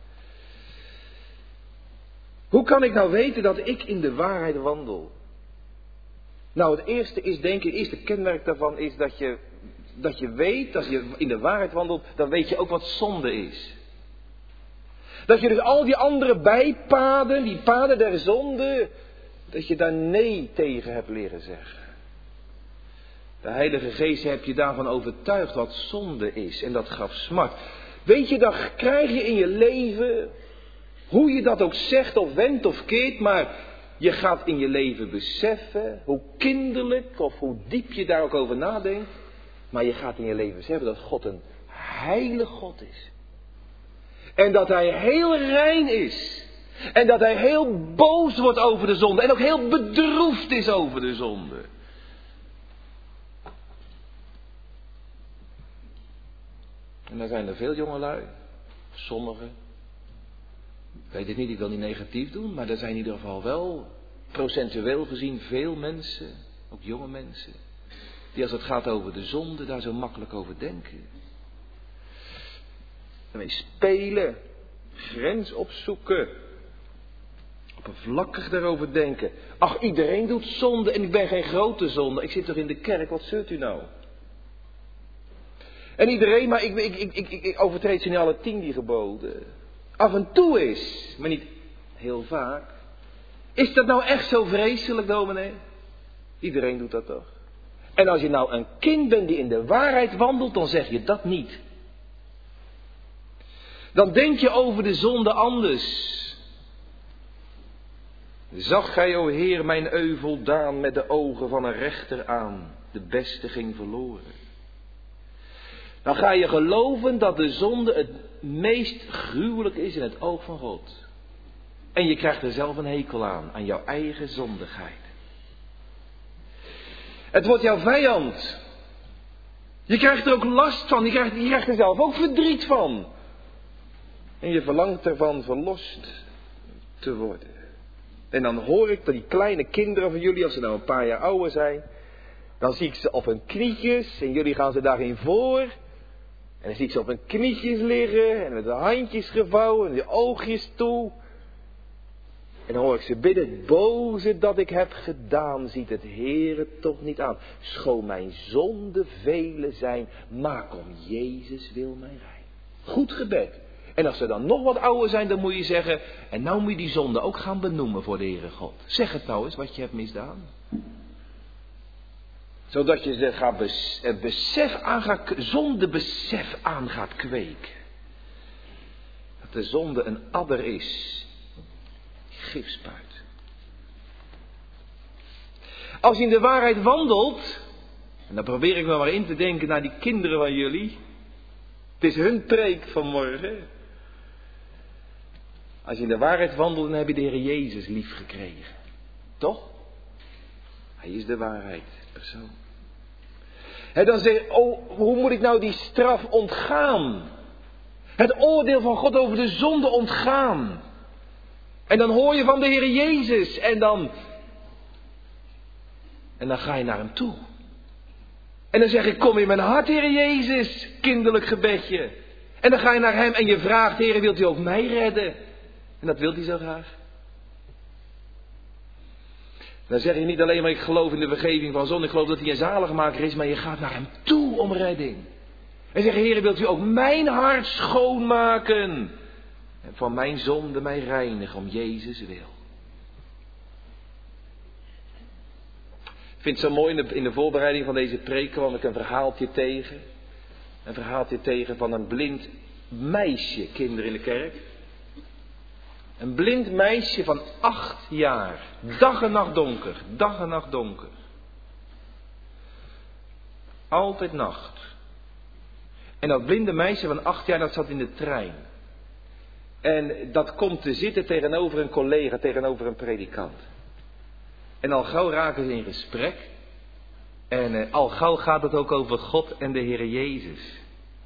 Hoe kan ik nou weten dat ik in de waarheid wandel? Nou, het eerste is, denk ik, het eerste kenmerk daarvan is dat je weet, als je in de waarheid wandelt, dan weet je ook wat zonde is. Dat je dus al die andere bijpaden, die paden der zonde, dat je daar nee tegen hebt leren zeggen. De Heilige Geest heb je daarvan overtuigd wat zonde is en dat gaf smart. Weet je, dan krijg je in je leven, hoe je dat ook zegt of wendt of keert, maar je gaat in je leven beseffen, hoe kinderlijk of hoe diep je daar ook over nadenkt, maar je gaat in je leven beseffen dat God een heilige God is. En dat hij heel rein is. En dat hij heel boos wordt over de zonde. En ook heel bedroefd is over de zonde. En dan zijn er veel jongelui. Sommigen. Ik weet het niet, ik wil niet negatief doen. Maar er zijn in ieder geval wel procentueel gezien veel mensen. Ook jonge mensen. Die als het gaat over de zonde daar zo makkelijk over denken. Ermee spelen. Grens opzoeken. Oppervlakkig daarover denken. Ach, iedereen doet zonde en ik ben geen grote zonde. Ik zit toch in de kerk, wat zeurt u nou? En iedereen, maar ik overtreed ze niet alle 10 die geboden. Af en toe is, maar niet heel vaak. Is dat nou echt zo vreselijk, dominee? Iedereen doet dat toch? En als je nou een kind bent die in de waarheid wandelt, dan zeg je dat niet. Dan denk je over de zonde anders. Zag gij, o Heer, mijn euvel daan met de ogen van een rechter aan. De beste ging verloren. Dan ga je geloven dat de zonde het meest gruwelijk is in het oog van God. En je krijgt er zelf een hekel aan jouw eigen zondigheid. Het wordt jouw vijand. Je krijgt er ook last van, je krijgt er zelf ook verdriet van. En je verlangt ervan verlost te worden. En dan hoor ik dat die kleine kinderen van jullie, als ze nou een paar jaar ouder zijn, dan zie ik ze op hun knietjes en jullie gaan ze daarin voor. En dan zie ik ze op hun knietjes liggen en met de handjes gevouwen en de oogjes toe. En dan hoor ik ze bidden, het boze dat ik heb gedaan, ziet het Heere toch niet aan. Schoon mijn zonden vele zijn, maak om Jezus wil mij rein. Goed gebed. En als ze dan nog wat ouder zijn, dan moet je zeggen, en nou moet je die zonde ook gaan benoemen voor de Heere God. Zeg het nou eens wat je hebt misdaan. Zodat je zondebesef aan gaat kweken. Dat de zonde een adder is. Gifspuit. Als je in de waarheid wandelt, en dan probeer ik me maar in te denken naar die kinderen van jullie. Het is hun preek vanmorgen. Als je in de waarheid wandelt, dan heb je de Heer Jezus lief gekregen. Toch? Hij is de waarheid, persoon. En dan zeg je, hoe moet ik nou die straf ontgaan? Het oordeel van God over de zonde ontgaan. En dan hoor je van de Heer Jezus en dan ga je naar hem toe. En dan zeg ik, kom in mijn hart, Heer Jezus, kinderlijk gebedje. En dan ga je naar hem en je vraagt, Heer, wilt u ook mij redden? En dat wilt hij zo graag. Dan zeg je niet alleen maar, ik geloof in de vergeving van zonde, ik geloof dat hij een zaligmaker is, maar je gaat naar hem toe om redding. En zeg, Heer, wilt u ook mijn hart schoonmaken? En van mijn zonde mij reinigen om Jezus wil. Ik vind het zo mooi in de voorbereiding van deze preek kwam ik een verhaaltje tegen. Een verhaaltje tegen van een blind meisje, kinderen in de kerk. Een blind meisje van 8 jaar. Dag en nacht donker. Dag en nacht donker. Altijd nacht. En dat blinde meisje van 8 jaar, dat zat in de trein. En dat komt te zitten tegenover een collega, tegenover een predikant. En al gauw raken ze in gesprek. En al gauw gaat het ook over God en de Heer Jezus.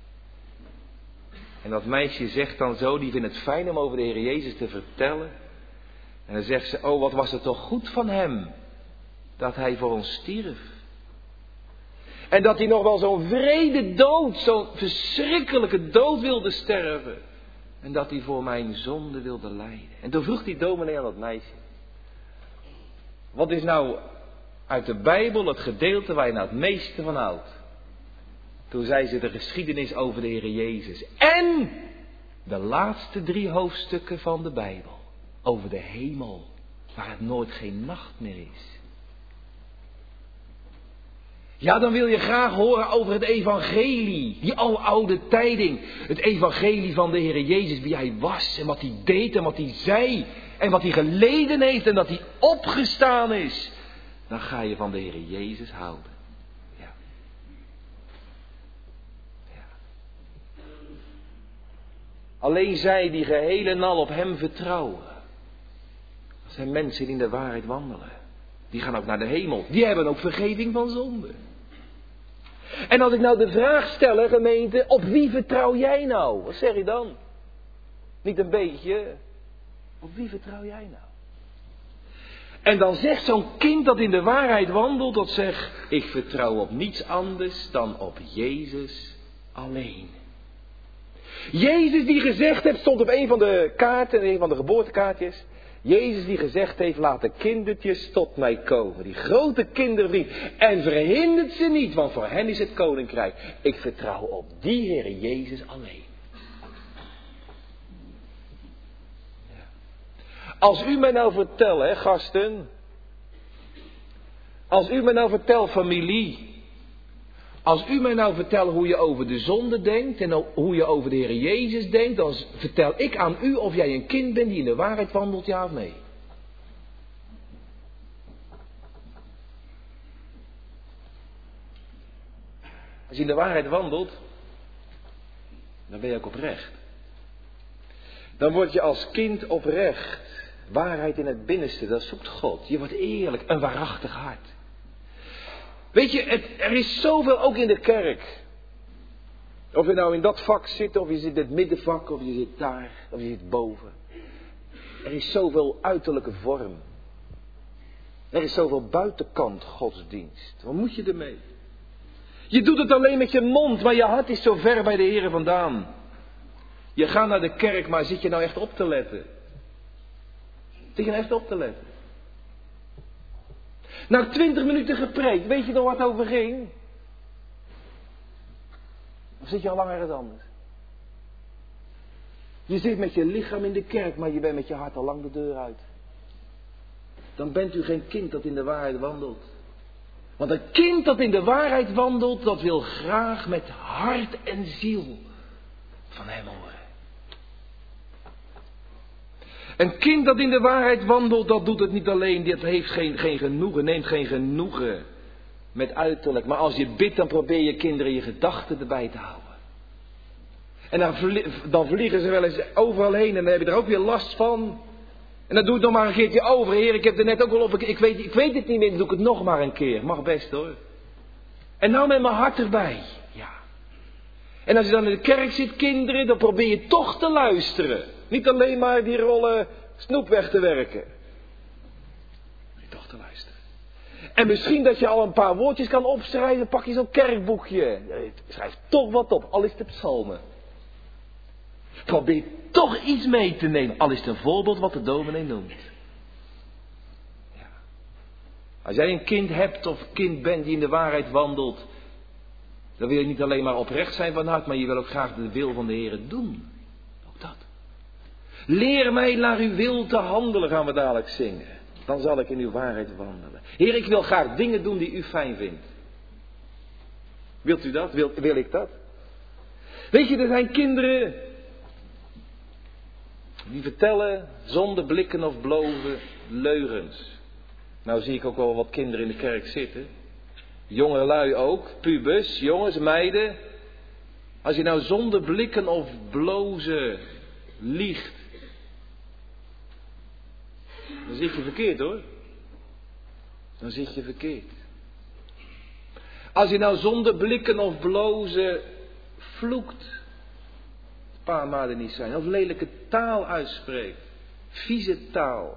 En dat meisje zegt dan zo, die vindt het fijn om over de Heer Jezus te vertellen. En dan zegt ze, wat was het toch goed van hem, dat hij voor ons stierf. En dat hij nog wel zo'n wrede dood, zo'n verschrikkelijke dood wilde sterven. En dat hij voor mijn zonde wilde lijden. En toen vroeg die dominee aan dat meisje. Wat is nou uit de Bijbel het gedeelte waar je nou het meeste van houdt? Toen zei ze de geschiedenis over de Heer Jezus. En de laatste 3 hoofdstukken van de Bijbel. Over de hemel. Waar het nooit geen nacht meer is. Ja, dan wil je graag horen over het evangelie. Die aloude tijding. Het evangelie van de Heer Jezus. Wie hij was en wat hij deed en wat hij zei. En wat hij geleden heeft en dat hij opgestaan is. Dan ga je van de Heer Jezus houden. Ja. Ja. Alleen zij die geheel en al op hem vertrouwen. Dat zijn mensen die in de waarheid wandelen. Die gaan ook naar de hemel. Die hebben ook vergeving van zonde. En als ik nou de vraag stel, gemeente, op wie vertrouw jij nou? Wat zeg je dan? Niet een beetje. Op wie vertrouw jij nou? En dan zegt zo'n kind dat in de waarheid wandelt, dat zegt, ik vertrouw op niets anders dan op Jezus alleen. Jezus die gezegd heeft, stond op een van de kaarten, een van de geboortekaartjes. Jezus die gezegd heeft, laat de kindertjes tot mij komen. Die grote kindervriend. En verhindert ze niet, want voor hen is het koninkrijk. Ik vertrouw op die Heer Jezus alleen. Als u mij nou vertelt, hè, gasten. Als u mij nou vertelt, familie. Als u mij nou vertelt hoe je over de zonde denkt en hoe je over de Heer Jezus denkt, dan vertel ik aan u of jij een kind bent die in de waarheid wandelt, ja of nee. Als je in de waarheid wandelt, dan ben je ook oprecht. Dan word je als kind oprecht. Waarheid in het binnenste, dat zoekt God. Je wordt eerlijk, een waarachtig hart. Weet je, er is zoveel ook in de kerk. Of je nou in dat vak zit, of je zit in het middenvak, of je zit daar, of je zit boven. Er is zoveel uiterlijke vorm. Er is zoveel buitenkant godsdienst. Wat moet je ermee? Je doet het alleen met je mond, maar je hart is zo ver bij de Heer vandaan. Je gaat naar de kerk, maar zit je nou echt op te letten? Zit je nou echt op te letten? Nou, 20 minuten gepreekt, weet je nog wat over ging? Of zit je al langer ergens anders? Je zit met je lichaam in de kerk, maar je bent met je hart al lang de deur uit. Dan bent u geen kind dat in de waarheid wandelt. Want een kind dat in de waarheid wandelt, dat wil graag met hart en ziel van hem horen. Een kind dat in de waarheid wandelt, dat doet het niet alleen. Dat heeft geen genoegen, neemt geen genoegen met uiterlijk. Maar als je bidt, dan probeer je kinderen je gedachten erbij te houden. En dan vliegen ze wel eens overal heen en dan heb je er ook weer last van. En dan doe ik nog maar een keertje over. Heer, ik heb er net ook wel op. Ik weet het niet meer, dan doe ik het nog maar een keer. Mag best hoor. En nou met mijn hart erbij. Ja. En als je dan in de kerk zit, kinderen, dan probeer je toch te luisteren. Niet alleen maar die rollen snoep weg te werken. Maar je toch te luisteren. En misschien dat je al een paar woordjes kan opschrijven, pak je zo'n kerkboekje. Schrijf toch wat op, al is het psalmen. Probeer toch iets mee te nemen, al is het een voorbeeld wat de dominee noemt. Ja. Als jij een kind hebt of kind bent die in de waarheid wandelt, dan wil je niet alleen maar oprecht zijn van hart, maar je wil ook graag de wil van de Heer doen. Ook dat. Leer mij naar uw wil te handelen, gaan we dadelijk zingen. Dan zal ik in uw waarheid wandelen. Heer, ik wil graag dingen doen die u fijn vindt. Wilt u dat? Wil ik dat? Weet je, er zijn kinderen die vertellen zonder blikken of blozen leugens. Nou zie ik ook wel wat kinderen in de kerk zitten. Jongelui ook, pubers, jongens, meiden. Als je nou zonder blikken of blozen liegt, dan zit je verkeerd hoor. Dan zit je verkeerd. Als je nou zonder blikken of blozen vloekt, pa en ma er niet zijn, of lelijke taal uitspreekt, vieze taal.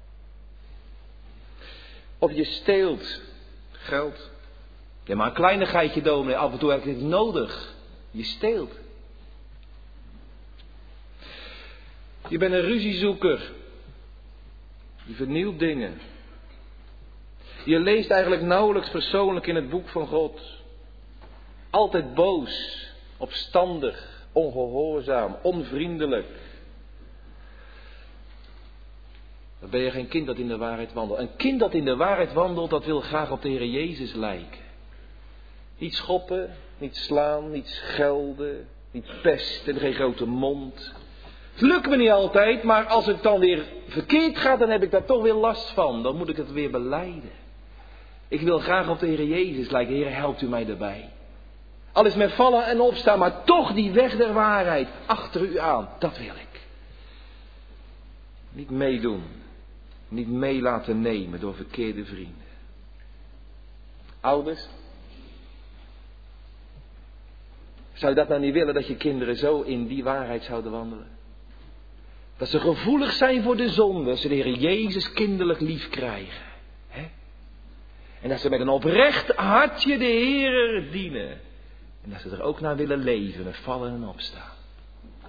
Of je steelt geld. Ja, maar een kleinigheidje dominee, af en toe heb je het nodig. Je steelt. Je bent een ruziezoeker. Je vernieuwt dingen. Je leest eigenlijk nauwelijks persoonlijk in het boek van God. Altijd boos, opstandig, ongehoorzaam, onvriendelijk. Dan ben je geen kind dat in de waarheid wandelt. Een kind dat in de waarheid wandelt, dat wil graag op de Heer Jezus lijken. Niet schoppen, niet slaan, niet schelden, niet pesten, geen grote mond. Het lukt me niet altijd, maar als het dan weer verkeerd gaat, dan heb ik daar toch weer last van. Dan moet ik het weer belijden. Ik wil graag op de Heer Jezus lijken. Heer, helpt u mij daarbij. Al is met vallen en opstaan, maar toch die weg der waarheid achter u aan. Dat wil ik. Niet meedoen. Niet mee laten nemen door verkeerde vrienden. Ouders. Zou je dat nou niet willen, dat je kinderen zo in die waarheid zouden wandelen? Dat ze gevoelig zijn voor de zonde, dat ze de Heer Jezus kinderlijk lief krijgen. Hè? En dat ze met een oprecht hartje de Heer dienen. En dat ze er ook naar willen leven, met vallen en opstaan.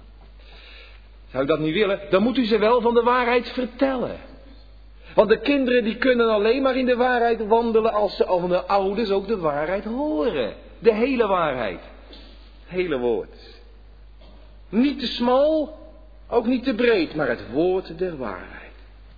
Zou u dat niet willen? Dan moet u ze wel van de waarheid vertellen. Want de kinderen die kunnen alleen maar in de waarheid wandelen als ze van de ouders ook de waarheid horen. De hele waarheid. Het hele woord. Niet te smal, ook niet te breed, maar het woord der waarheid.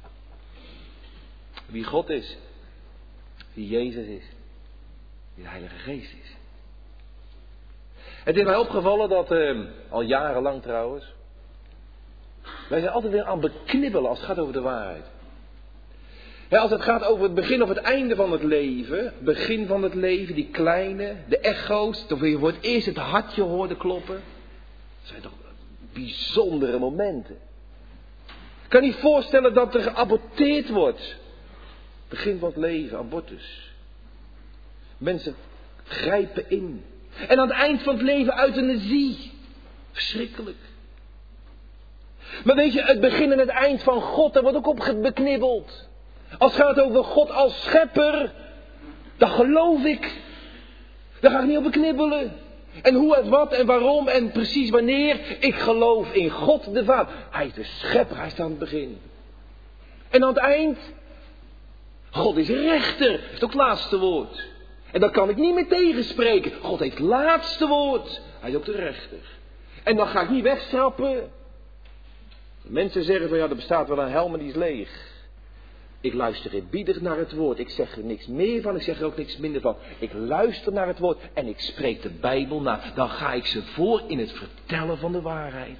Wie God is. Wie Jezus is. Wie de Heilige Geest is. Het is mij opgevallen dat, al jarenlang trouwens, wij zijn altijd weer aan het beknibbelen als het gaat over de waarheid. Als het gaat over het begin of het einde van het leven, begin van het leven, die kleine, de echo's, of je voor het eerst het hartje hoorde kloppen. Dat zijn toch bijzondere momenten. Ik kan niet voorstellen dat er geaborteerd wordt. Begin van het leven, abortus. Mensen grijpen in. En aan het eind van het leven euthanasie. Verschrikkelijk. Maar weet je, het begin en het eind van God, daar wordt ook op beknibbeld. Als het gaat over God als schepper, dan geloof ik. Daar ga ik niet op beknibbelen. En hoe en wat en waarom en precies wanneer. Ik geloof in God de Vader. Hij is de schepper, hij staat aan het begin. En aan het eind, God is rechter, heeft ook het laatste woord. En daar kan ik niet meer tegenspreken. God heeft het laatste woord. Hij is ook de rechter. En dan ga ik niet wegstrappen. Mensen zeggen van ja, er bestaat wel een hel, maar die is leeg. Ik luister eerbiedig naar het woord. Ik zeg er niks meer van, ik zeg er ook niks minder van. Ik luister naar het woord en ik spreek de Bijbel na. Dan ga ik ze voor in het vertellen van de waarheid.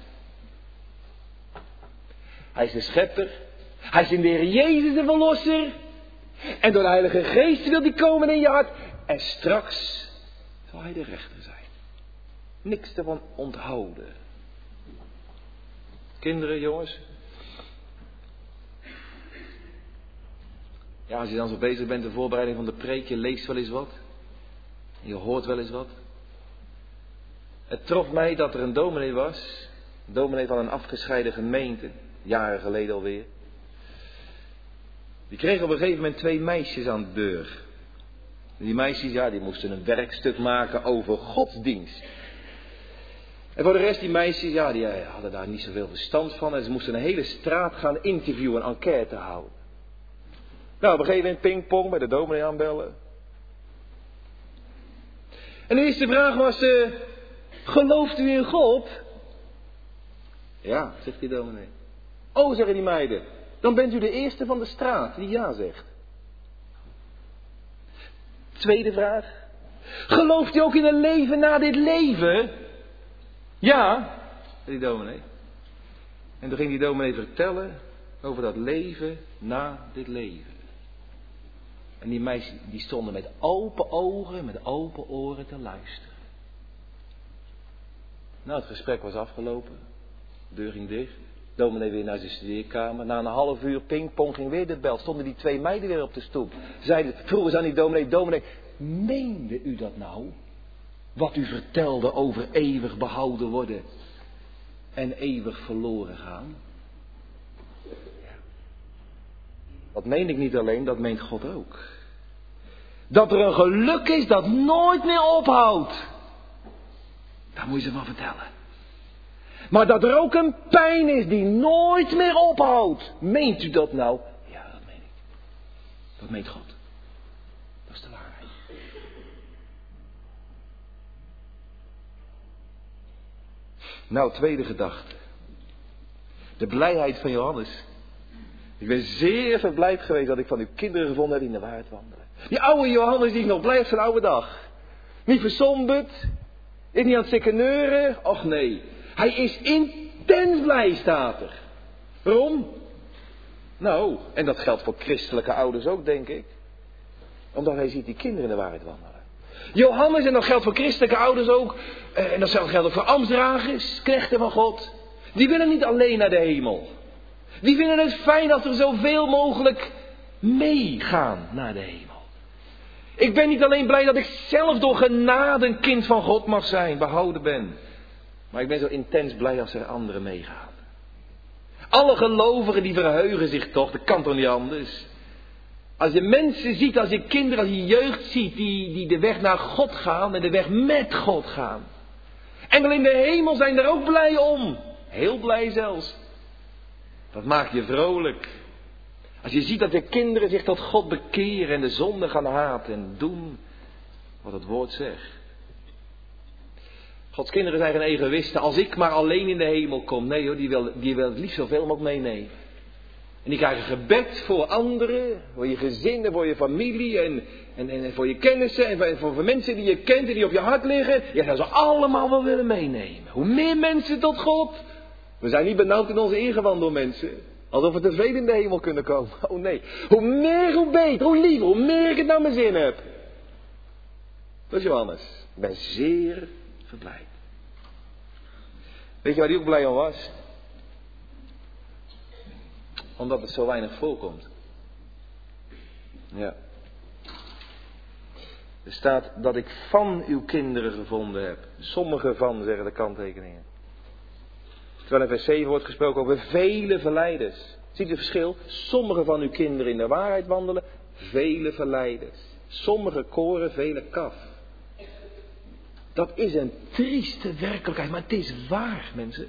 Hij is de schepper. Hij is in de Heer Jezus de verlosser. En door de Heilige Geest wil die komen in je hart. En straks zal hij de rechter zijn. Niks ervan onthouden. Kinderen, jongens. Ja, als je dan zo bezig bent, de voorbereiding van de preek, je leest wel eens wat. Je hoort wel eens wat. Het trof mij dat er een dominee was. Een dominee van een afgescheiden gemeente. Jaren geleden alweer. Die kreeg op een gegeven moment 2 meisjes aan de deur. En die meisjes, ja, die moesten een werkstuk maken over godsdienst. En voor de rest, die meisjes, ja, die hadden daar niet zoveel verstand van. En ze moesten een hele straat gaan interviewen, een enquête houden. Nou, op een gegeven moment pingpong bij de dominee aanbellen. En de eerste vraag was, gelooft u in God? Ja, zegt die dominee. Oh, zeggen die meiden, dan bent u de eerste van de straat die ja zegt. Tweede vraag. Gelooft u ook in een leven na dit leven? Ja, zei die dominee. En toen ging die dominee vertellen over dat leven na dit leven. En die meisjes die stonden met open ogen, met open oren te luisteren. Nou, het gesprek was afgelopen. De deur ging dicht. Dominee weer naar zijn studeerkamer. Na een half uur pingpong ging weer de bel. Stonden die 2 meiden weer op de stoep. Vroegen ze aan die dominee, meende u dat nou? Wat u vertelde over eeuwig behouden worden en eeuwig verloren gaan? Dat meen ik niet alleen, dat meent God ook. Dat er een geluk is dat nooit meer ophoudt. Daar moet je ze van vertellen. Maar dat er ook een pijn is die nooit meer ophoudt. Meent u dat nou? Ja, dat meen ik. Dat meent God. Dat is de waarheid. Nou, tweede gedachte. De blijheid van Johannes. Ik ben zeer verblijd geweest dat ik van uw kinderen gevonden heb die in de waarheid wandelen. Die oude Johannes die ik nog blijf zijn oude dag. Niet versomberd. Is niet aan het sikkeneuren. Och nee. Hij is intens blij, staat er. Waarom? Nou, en dat geldt voor christelijke ouders ook, denk ik. Omdat hij ziet die kinderen in de waarheid wandelen. Johannes, en dat geldt voor christelijke ouders ook. En dat geldt ook voor ambtsdragers, knechten van God. Die willen niet alleen naar de hemel. Die vinden het fijn dat er zoveel mogelijk meegaan naar de hemel. Ik ben niet alleen blij dat ik zelf door genade een kind van God mag zijn, behouden ben. Maar ik ben zo intens blij als er anderen meegaan. Alle gelovigen die verheugen zich toch, dat kan toch niet anders. Als je mensen ziet, als je kinderen, als je jeugd ziet die de weg naar God gaan en de weg met God gaan. Engelen in de hemel zijn er ook blij om. Heel blij zelfs. Dat maakt je vrolijk. Als je ziet dat de kinderen zich tot God bekeren en de zonde gaan haten en doen wat het woord zegt. Gods kinderen zijn geen egoïsten. Als ik maar alleen in de hemel kom. Nee hoor, die wil het liefst zoveel mogelijk meenemen. En die krijgen gebed voor anderen, voor je gezin en voor je familie en voor je kennissen en voor mensen die je kent en die op je hart liggen. Je zou ze allemaal wel willen meenemen. Hoe meer mensen tot God. We zijn niet benauwd in onze ingewand door mensen. Alsof we te veel in de hemel kunnen komen. Oh nee. Hoe meer, hoe beter, hoe liever, hoe meer ik het naar mijn zin heb. Dat is Johannes. Ik ben zeer verblijd. Weet je waar hij ook blij om was? Omdat het zo weinig voorkomt. Ja. Er staat dat ik van uw kinderen gevonden heb. Sommige van, zeggen de kanttekeningen. Terwijl in vers 7 wordt gesproken over vele verleiders. Ziet u het verschil? Sommige van uw kinderen in de waarheid wandelen. Vele verleiders. Sommige koren, vele kaf. Dat is een trieste werkelijkheid. Maar het is waar, mensen.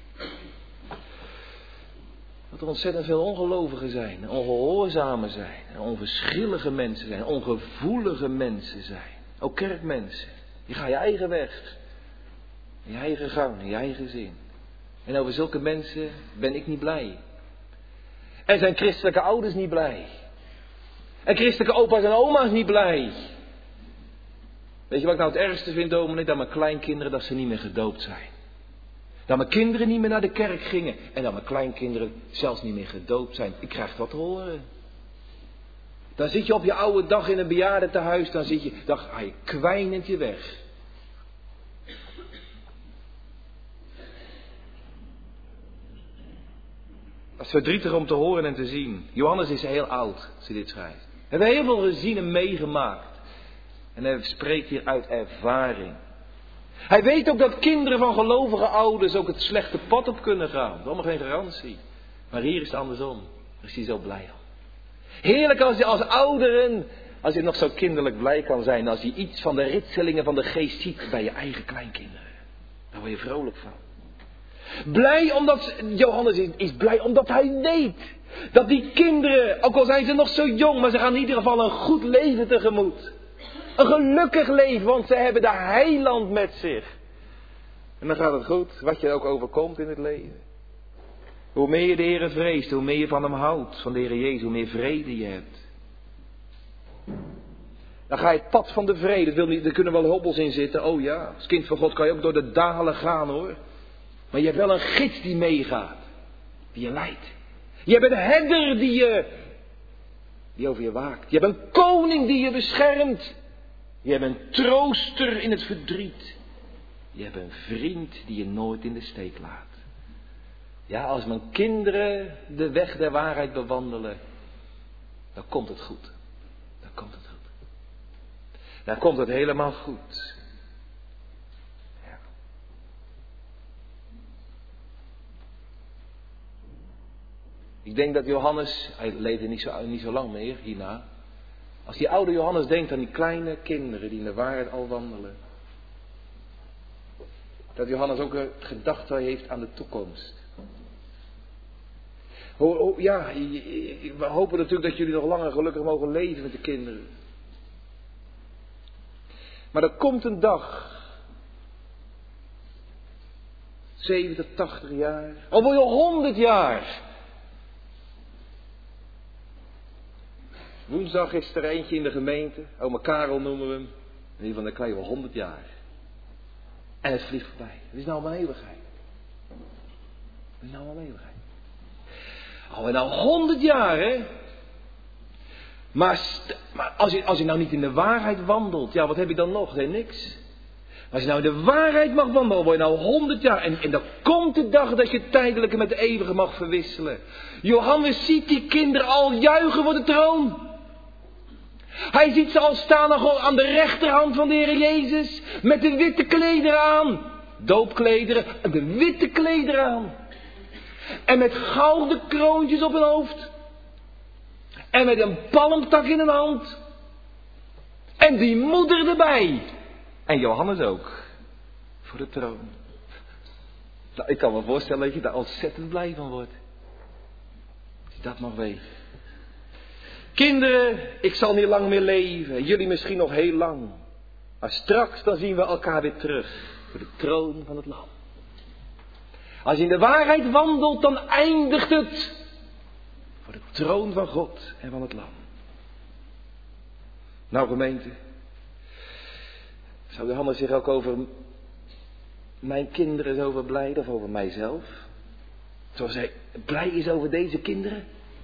Dat er ontzettend veel ongelovigen zijn, ongehoorzamen zijn, onverschillige mensen zijn, ongevoelige mensen zijn. Ook kerkmensen. Die gaan je eigen weg. Je eigen gang, je eigen zin. En over zulke mensen ben ik niet blij. En zijn christelijke ouders niet blij. En christelijke opa's en oma's niet blij. Weet je wat ik nou het ergste vind, dominee? Dat mijn kleinkinderen, dat ze niet meer gedoopt zijn. Dat mijn kinderen niet meer naar de kerk gingen. En dat mijn kleinkinderen zelfs niet meer gedoopt zijn. Ik krijg dat te horen. Dan zit je op je oude dag in een bejaardentehuis. Dan ga je kwijnend je weg. Dat is verdrietig om te horen en te zien. Johannes is heel oud als hij dit schrijft. Hij heeft heel veel gezien en meegemaakt. En hij spreekt hier uit ervaring. Hij weet ook dat kinderen van gelovige ouders ook het slechte pad op kunnen gaan. Dat is allemaal geen garantie. Maar hier is het andersom. Daar is hij zo blij om. Heerlijk als je als ouderen, als je nog zo kinderlijk blij kan zijn. Als je iets van de ritselingen van de geest ziet bij je eigen kleinkinderen. Daar word je vrolijk van. Blij omdat, Johannes is blij omdat hij weet. Dat die kinderen, ook al zijn ze nog zo jong, maar ze gaan in ieder geval een goed leven tegemoet. Een gelukkig leven, want ze hebben de heiland met zich. En dan gaat het goed, wat je ook overkomt in het leven. Hoe meer je de Heer vreest, hoe meer je van hem houdt, van de Heer Jezus, hoe meer vrede je hebt. Dan ga je het pad van de vrede, er kunnen wel hobbels in zitten. Oh ja, als kind van God kan je ook door de dalen gaan hoor. Maar je hebt wel een gids die meegaat, die je leidt. Je hebt een herder die over je waakt. Je hebt een koning die je beschermt. Je hebt een trooster in het verdriet. Je hebt een vriend die je nooit in de steek laat. Ja, als mijn kinderen de weg der waarheid bewandelen, dan komt het goed. Dan komt het goed. Dan komt het helemaal goed. Ja. Ik denk dat Johannes, hij leefde niet zo lang meer hierna. Als die oude Johannes denkt aan die kleine kinderen die in de waarheid al wandelen. Dat Johannes ook een gedachte heeft aan de toekomst. Ja, we hopen natuurlijk dat jullie nog lang en gelukkig mogen leven met de kinderen. Maar er komt een dag. 70, 80 jaar. Of wil je 100 jaar. Woensdag is er eentje in de gemeente. Oma Karel noemen we hem. In ieder geval, dan krijgen we 100 jaar. En het vliegt voorbij. Het is nou maar een eeuwigheid. Het is nou maar een eeuwigheid. Oh, en nou 100 jaar, hè? Maar als je nou niet in de waarheid wandelt, ja, wat heb je dan nog? Nee, niks. Maar als je nou in de waarheid mag wandelen, word je nou 100 jaar. En dan komt de dag dat je het tijdelijke met de eeuwige mag verwisselen. Johannes ziet die kinderen al juichen voor de troon. Hij ziet ze al staan aan de rechterhand van de Heer Jezus. Met de witte klederen aan. Doopklederen. En de witte klederen aan. En met gouden kroontjes op hun hoofd. En met een palmtak in hun hand. En die moeder erbij. En Johannes ook. Voor de troon. Nou, ik kan me voorstellen dat je daar ontzettend blij van wordt. je dat mag weten. Kinderen, ik zal niet lang meer leven. Jullie misschien nog heel lang. Maar straks dan zien we elkaar weer terug. Voor de troon van het Lam. Als je in de waarheid wandelt, dan eindigt het. Voor de troon van God en van het Lam. Nou gemeente. Zou Johannes zich ook over mijn kinderen zo verblijden of over mijzelf? Zoals hij blij is over deze kinderen?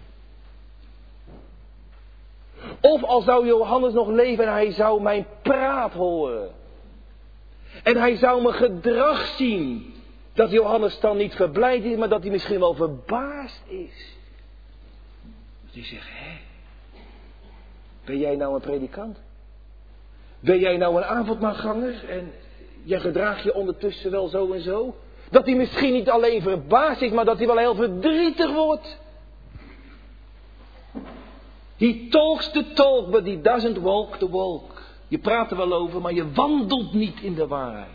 Of al zou Johannes nog leven en hij zou mijn praat horen. En hij zou mijn gedrag zien. Dat Johannes dan niet verblijd is, maar dat hij misschien wel verbaasd is. Dat hij zegt, ben jij nou een predikant? Ben jij nou een avondmaalganger? En jij gedraagt je ondertussen wel zo en zo? Dat hij misschien niet alleen verbaasd is, maar dat hij wel heel verdrietig wordt. He talks the talk, but he doesn't walk the walk. Je praat er wel over, maar je wandelt niet in de waarheid.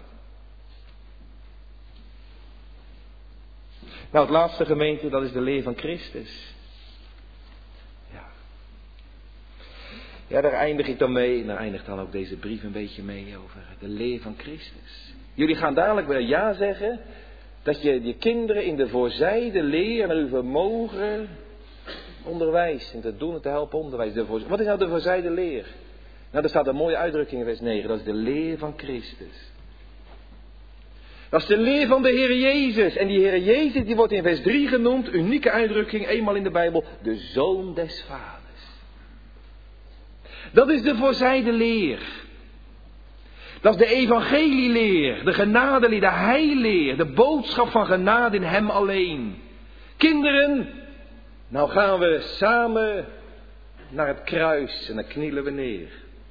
Nou, het laatste gemeente, dat is de leer van Christus. Ja, daar eindig ik dan mee. En daar eindigt dan ook deze brief een beetje mee over de leer van Christus. Jullie gaan dadelijk weer ja zeggen. Dat je je kinderen in de voorzijde leer naar uw vermogen onderwijst. En te doen en te helpen onderwijzen. Wat is nou de voorzijde leer? Nou, er staat een mooie uitdrukking in vers 9. Dat is de leer van Christus. Dat is de leer van de Heer Jezus. En die Heer Jezus die wordt in vers 3 genoemd. Unieke uitdrukking, eenmaal in de Bijbel. De Zoon des Vaders. Dat is de voorzijde leer. Dat is de evangelieleer. De genadeleer, de heilleer. De boodschap van genade in hem alleen. Kinderen, nou gaan we samen naar het kruis. En dan knielen we neer.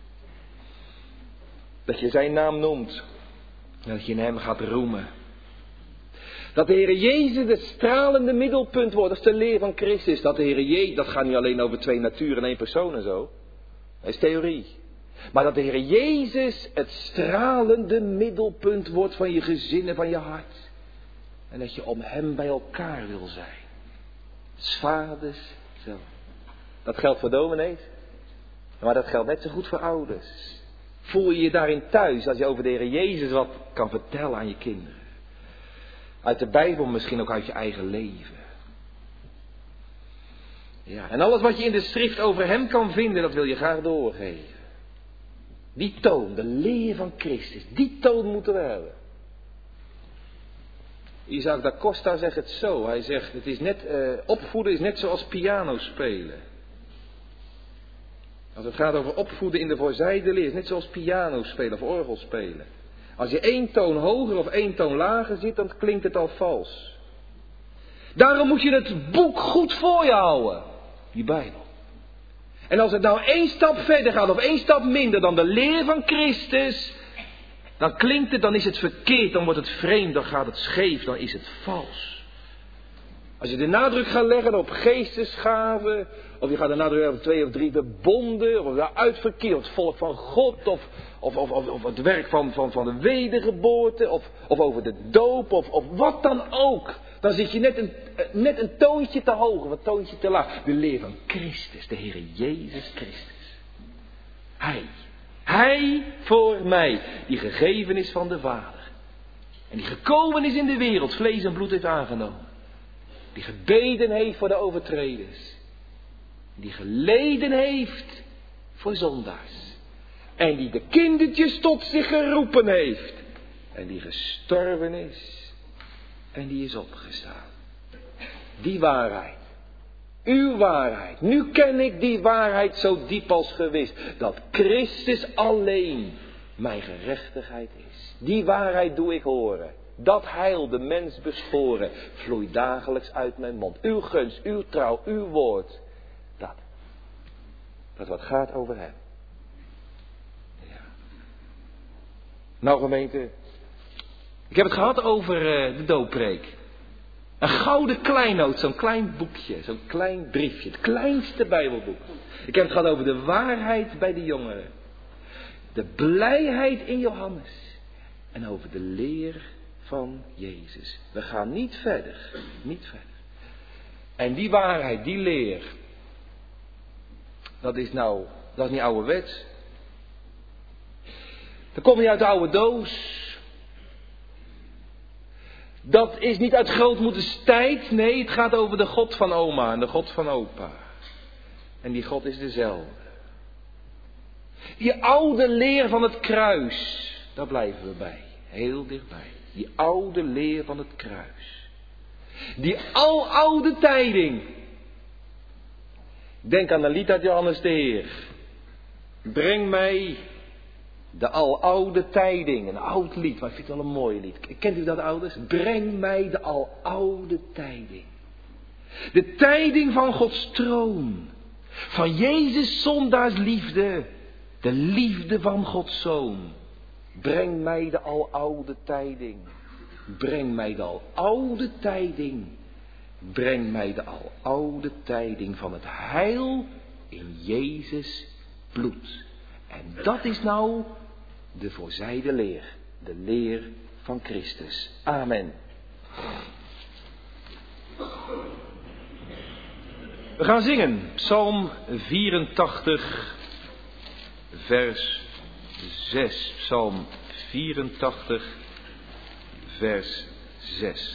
Dat je zijn naam noemt. En dat je in hem gaat roemen. Dat de Heer Jezus het stralende middelpunt wordt. Dat is de leer van Christus. Dat de Heer Jezus, dat gaat niet alleen over 2 naturen en 1 persoon en zo. Dat is theorie. Maar dat de Heer Jezus het stralende middelpunt wordt van je gezin en van je hart. En dat je om hem bij elkaar wil zijn. Het vaders zelf. Dat geldt voor dominees. Maar dat geldt net zo goed voor ouders. Voel je je daarin thuis als je over de Heer Jezus wat kan vertellen aan je kinderen. Uit de Bijbel, misschien ook uit je eigen leven. Ja, en alles wat je in de schrift over hem kan vinden, dat wil je graag doorgeven. Die toon, de leer van Christus, die toon moeten we hebben. Isaac da Costa zegt het zo. Hij zegt, het is net, opvoeden is net zoals piano spelen. Als het gaat over opvoeden in de voorzijde leer, is net zoals piano spelen of orgel spelen. Als je 1 toon hoger of 1 toon lager zit, dan klinkt het al vals. Daarom moet je het boek goed voor je houden. Die Bijbel. En als het nou 1 stap verder gaat of 1 stap minder dan de leer van Christus, dan klinkt het, dan is het verkeerd, dan wordt het vreemd, dan gaat het scheef, dan is het vals. Als je de nadruk gaat leggen op geestesgaven, of je gaat de nadruk leggen op 2 of 3 verbonden, of de uitverkeer, of het volk van God, of het werk van de wedergeboorte, of over de doop, of wat dan ook. Dan zit je net een toontje te hoog of een toontje te laag. De leer van Christus, de Heer Jezus Christus. Hij voor mij, die gegeven is van de Vader. En die gekomen is in de wereld, vlees en bloed heeft aangenomen. Die gebeden heeft voor de overtreders. Die geleden heeft voor zondaars. En die de kindertjes tot zich geroepen heeft. En die gestorven is. En die is opgestaan. Die waarheid. Uw waarheid. Nu ken ik die waarheid zo diep als gewis. Dat Christus alleen mijn gerechtigheid is. Die waarheid doe ik horen. Dat heil de mens beschoren vloeit dagelijks uit mijn mond. Uw gunst, uw trouw, uw woord. Dat wat gaat over hem. Ja. Nou gemeente. Ik heb het gehad over de dooppreek. Een gouden kleinoot, zo'n klein boekje, zo'n klein briefje. Het kleinste Bijbelboek. Ik heb het gehad over de waarheid bij de jongeren. De blijheid in Johannes. En over de leer van Jezus. We gaan niet verder. Niet verder. En die waarheid, die leer, dat is niet ouderwets. Dat komt niet uit de oude doos. Dat is niet uit grootmoeders tijd. Nee, het gaat over de God van oma en de God van opa. En die God is dezelfde. Die oude leer van het kruis, daar blijven we bij. Heel dichtbij. Die oude leer van het kruis. Die aloude tijding. Denk aan de lied uit Johannes de Heer. Breng mij de aloude tijding. Een oud lied, maar ik vind het wel een mooi lied. Kent u dat, ouders? Breng mij de aloude tijding. De tijding van Gods troon. Van Jezus zondaars liefde. De liefde van Gods Zoon. Breng mij de aloude tijding. Breng mij de aloude tijding. Breng mij de aloude tijding van het heil in Jezus bloed. En dat is nou de voorzijde leer. De leer van Christus. Amen. We gaan zingen. Psalm 84, vers 6. Psalm 84, vers 6.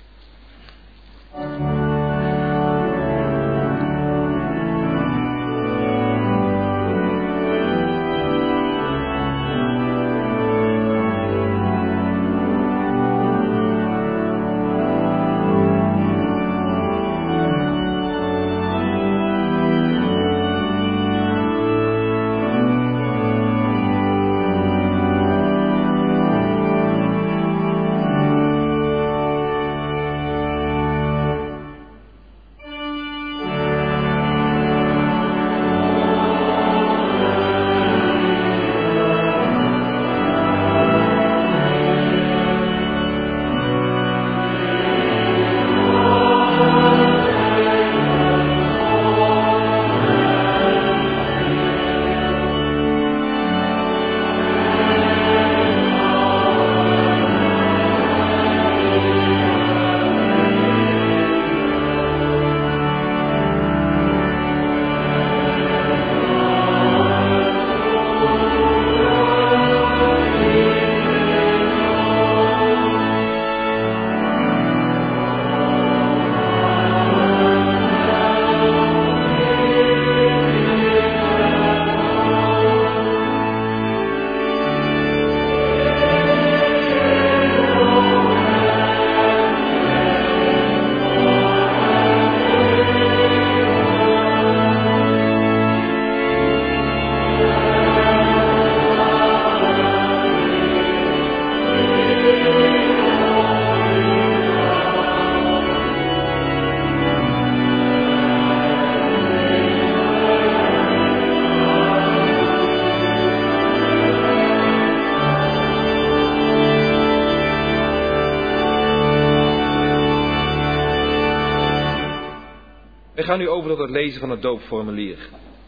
We gaan nu over tot het lezen van het doopformulier.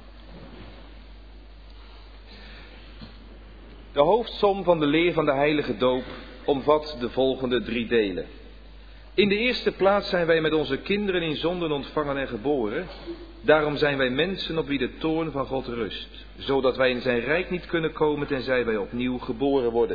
De hoofdsom van de leer van de heilige doop omvat de volgende 3 delen. In de eerste plaats zijn wij met onze kinderen in zonden ontvangen en geboren. Daarom zijn wij mensen op wie de toorn van God rust, zodat wij in zijn rijk niet kunnen komen tenzij wij opnieuw geboren worden.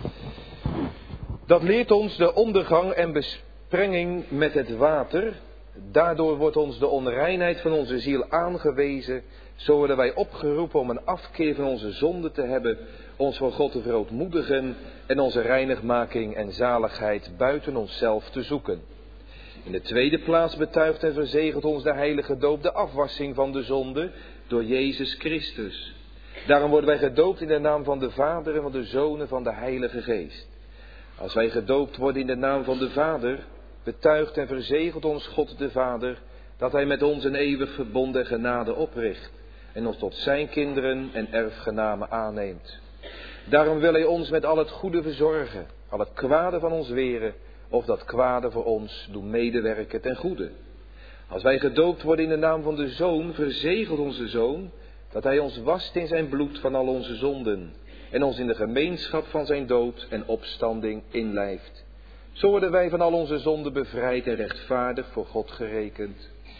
Dat leert ons de ondergang en besprenging met het water. Daardoor wordt ons de onreinheid van onze ziel aangewezen, zo worden wij opgeroepen om een afkeer van onze zonde te hebben, ons voor God te verootmoedigen en onze reinigmaking en zaligheid buiten onszelf te zoeken. In de tweede plaats betuigt en verzegelt ons de heilige doop de afwassing van de zonde door Jezus Christus. Daarom worden wij gedoopt in de naam van de Vader en van de Zoon en van de Heilige Geest. Als wij gedoopt worden in de naam van de Vader, betuigt en verzegelt ons God de Vader dat hij met ons een eeuwig verbond en genade opricht en ons tot zijn kinderen en erfgenamen aanneemt. Daarom wil hij ons met al het goede verzorgen, al het kwade van ons weren, of dat kwade voor ons doen medewerken ten goede. Als wij gedoopt worden in de naam van de Zoon, verzegelt onze Zoon dat hij ons wast in zijn bloed van al onze zonden en ons in de gemeenschap van zijn dood en opstanding inlijft. Zo worden wij van al onze zonden bevrijd en rechtvaardig voor God gerekend.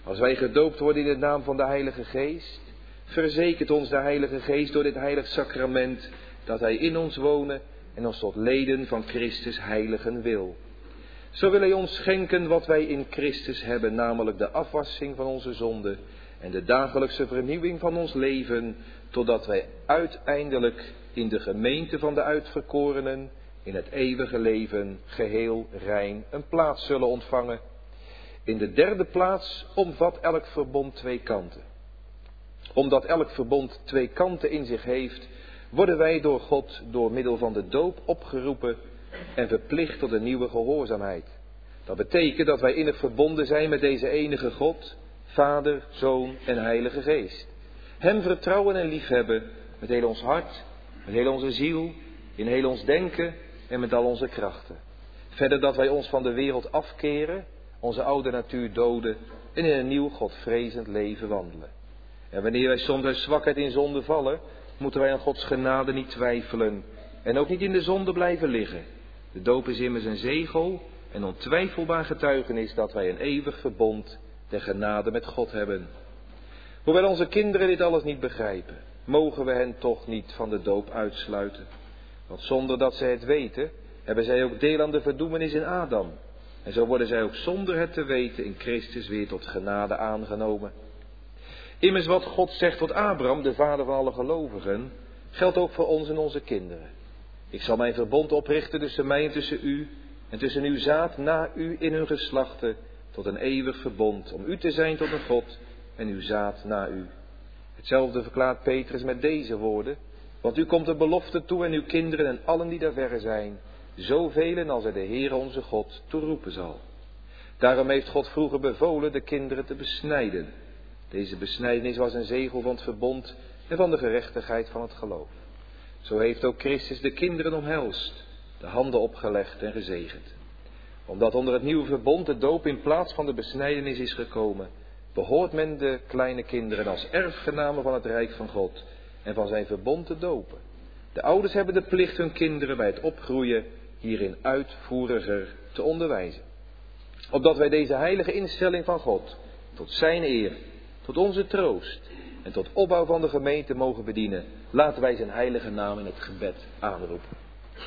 Als wij gedoopt worden in de naam van de Heilige Geest, verzekert ons de Heilige Geest door dit heilig sacrament dat Hij in ons wonen en ons tot leden van Christus heiligen wil. Zo wil Hij ons schenken wat wij in Christus hebben, namelijk de afwassing van onze zonden en de dagelijkse vernieuwing van ons leven, totdat wij uiteindelijk in de gemeente van de uitverkorenen, in het eeuwige leven, geheel rein een plaats zullen ontvangen. In de derde plaats omvat elk verbond twee kanten. Omdat elk verbond twee kanten in zich heeft, worden wij door God door middel van de doop opgeroepen en verplicht tot een nieuwe gehoorzaamheid. Dat betekent dat wij innig verbonden zijn met deze enige God, Vader, Zoon en Heilige Geest. Hem vertrouwen en liefhebben met heel ons hart, met heel onze ziel, in heel ons denken en met al onze krachten. Verder dat wij ons van de wereld afkeren, onze oude natuur doden en in een nieuw Godvrezend leven wandelen. En wanneer wij soms uit zwakheid in zonde vallen, moeten wij aan Gods genade niet twijfelen en ook niet in de zonde blijven liggen. De doop is immers een zegel en ontwijfelbaar getuigenis dat wij een eeuwig verbond der genade met God hebben. Hoewel onze kinderen dit alles niet begrijpen, mogen we hen toch niet van de doop uitsluiten. Want zonder dat zij het weten, hebben zij ook deel aan de verdoemenis in Adam. En zo worden zij ook zonder het te weten in Christus weer tot genade aangenomen. Immers wat God zegt tot Abraham, de vader van alle gelovigen, geldt ook voor ons en onze kinderen. Ik zal mijn verbond oprichten tussen mij en tussen u, en tussen uw zaad na u in hun geslachten, tot een eeuwig verbond, om u te zijn tot een God en uw zaad na u. Hetzelfde verklaart Petrus met deze woorden, want u komt de belofte toe en uw kinderen en allen die daar verre zijn, zoveel als er de Heere onze God toeroepen zal. Daarom heeft God vroeger bevolen de kinderen te besnijden. Deze besnijdenis was een zegel van het verbond en van de gerechtigheid van het geloof. Zo heeft ook Christus de kinderen omhelst, de handen opgelegd en gezegend. Omdat onder het nieuwe verbond de doop in plaats van de besnijdenis is gekomen, behoort men de kleine kinderen als erfgenamen van het rijk van God en van zijn verbond te dopen. De ouders hebben de plicht hun kinderen bij het opgroeien hierin uitvoeriger te onderwijzen. Opdat wij deze heilige instelling van God tot zijn eer, tot onze troost en tot opbouw van de gemeente mogen bedienen, laten wij zijn heilige naam in het gebed aanroepen.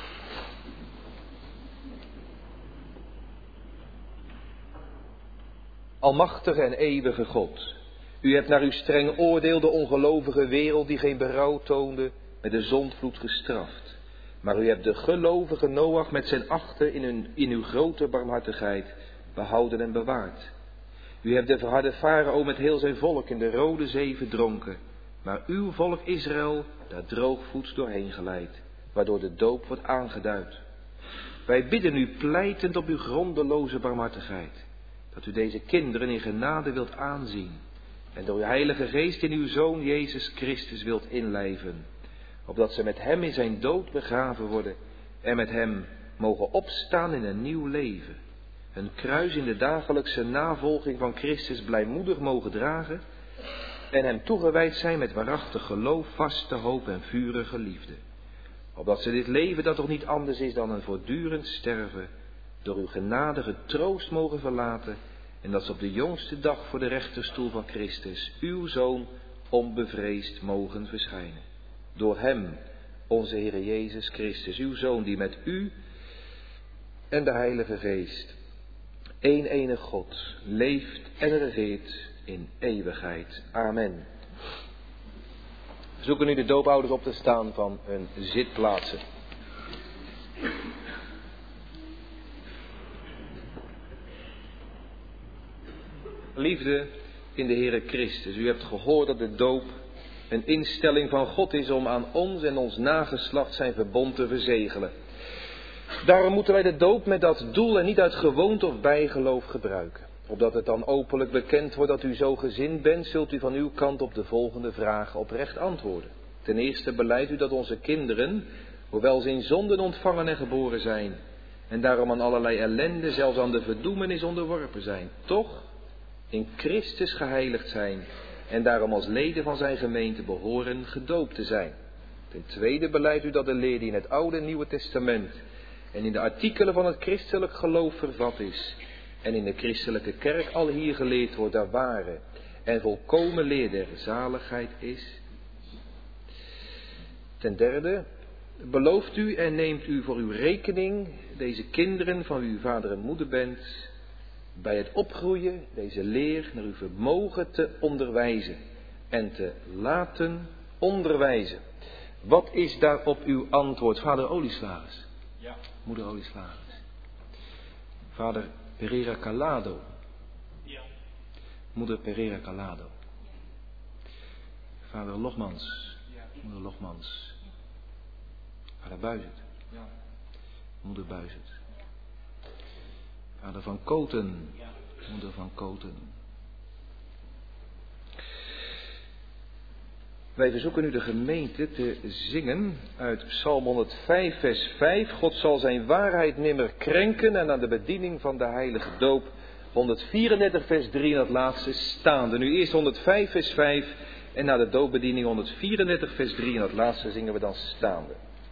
Almachtige en eeuwige God, u hebt naar uw streng oordeel de ongelovige wereld die geen berouw toonde met de zondvloed gestraft. Maar u hebt de gelovige Noach met zijn 8 in uw grote barmhartigheid behouden en bewaard. U hebt de verharde Farao met heel zijn volk in de Rode Zee verdronken. Maar uw volk Israël daar droogvoets doorheen geleid, waardoor de doop wordt aangeduid. Wij bidden u pleitend op uw grondeloze barmhartigheid, dat u deze kinderen in genade wilt aanzien en door uw Heilige Geest in uw Zoon Jezus Christus wilt inlijven, opdat ze met hem in zijn dood begraven worden en met hem mogen opstaan in een nieuw leven, hun kruis in de dagelijkse navolging van Christus blijmoedig mogen dragen en hem toegewijd zijn met waarachtig geloof, vaste hoop en vurige liefde. Opdat ze dit leven, dat toch niet anders is dan een voortdurend sterven, door uw genadige troost mogen verlaten en dat ze op de jongste dag voor de rechterstoel van Christus, uw Zoon, onbevreesd mogen verschijnen. Door hem, onze Heere Jezus Christus, uw Zoon, die met u en de Heilige Geest, één enig God, leeft en regeert in eeuwigheid. Amen. We zoeken nu de doopouders op te staan van hun zitplaatsen. Liefde in de Heere Christus, u hebt gehoord dat de doop een instelling van God is om aan ons en ons nageslacht zijn verbond te verzegelen. Daarom moeten wij de doop met dat doel en niet uit gewoonte of bijgeloof gebruiken. Opdat het dan openlijk bekend wordt dat u zo gezind bent, zult u van uw kant op de volgende vragen oprecht antwoorden. Ten eerste belijdt u dat onze kinderen, hoewel ze in zonden ontvangen en geboren zijn, en daarom aan allerlei ellende, zelfs aan de verdoemenis onderworpen zijn, toch in Christus geheiligd zijn en daarom als leden van zijn gemeente behoren gedoopt te zijn. Ten tweede belijdt u dat de leer die in het Oude en Nieuwe Testament en in de artikelen van het christelijk geloof vervat is, en in de christelijke kerk al hier geleerd wordt dat ware en volkomen leer der zaligheid is. Ten derde, belooft u en neemt u voor uw rekening deze kinderen van wie u vader en moeder bent, bij het opgroeien deze leer naar uw vermogen te onderwijzen en te laten onderwijzen. Wat is daarop uw antwoord, vader Olieslagers? Ja. Moeder Olieslagers. Vader Pereira Calado. Ja. Moeder Pereira Calado. Vader Logmans. Ja. Moeder Logmans. Vader Buizert. Ja. Moeder Buizert. Vader van Koten. Ja. Moeder van Koten. Wij verzoeken u de gemeente te zingen uit Psalm 105 vers 5. God zal zijn waarheid nimmer krenken en aan de bediening van de heilige doop. 134 vers 3 en het laatste staande. Nu eerst 105 vers 5 en na de doopbediening 134 vers 3 en het laatste zingen we dan staande.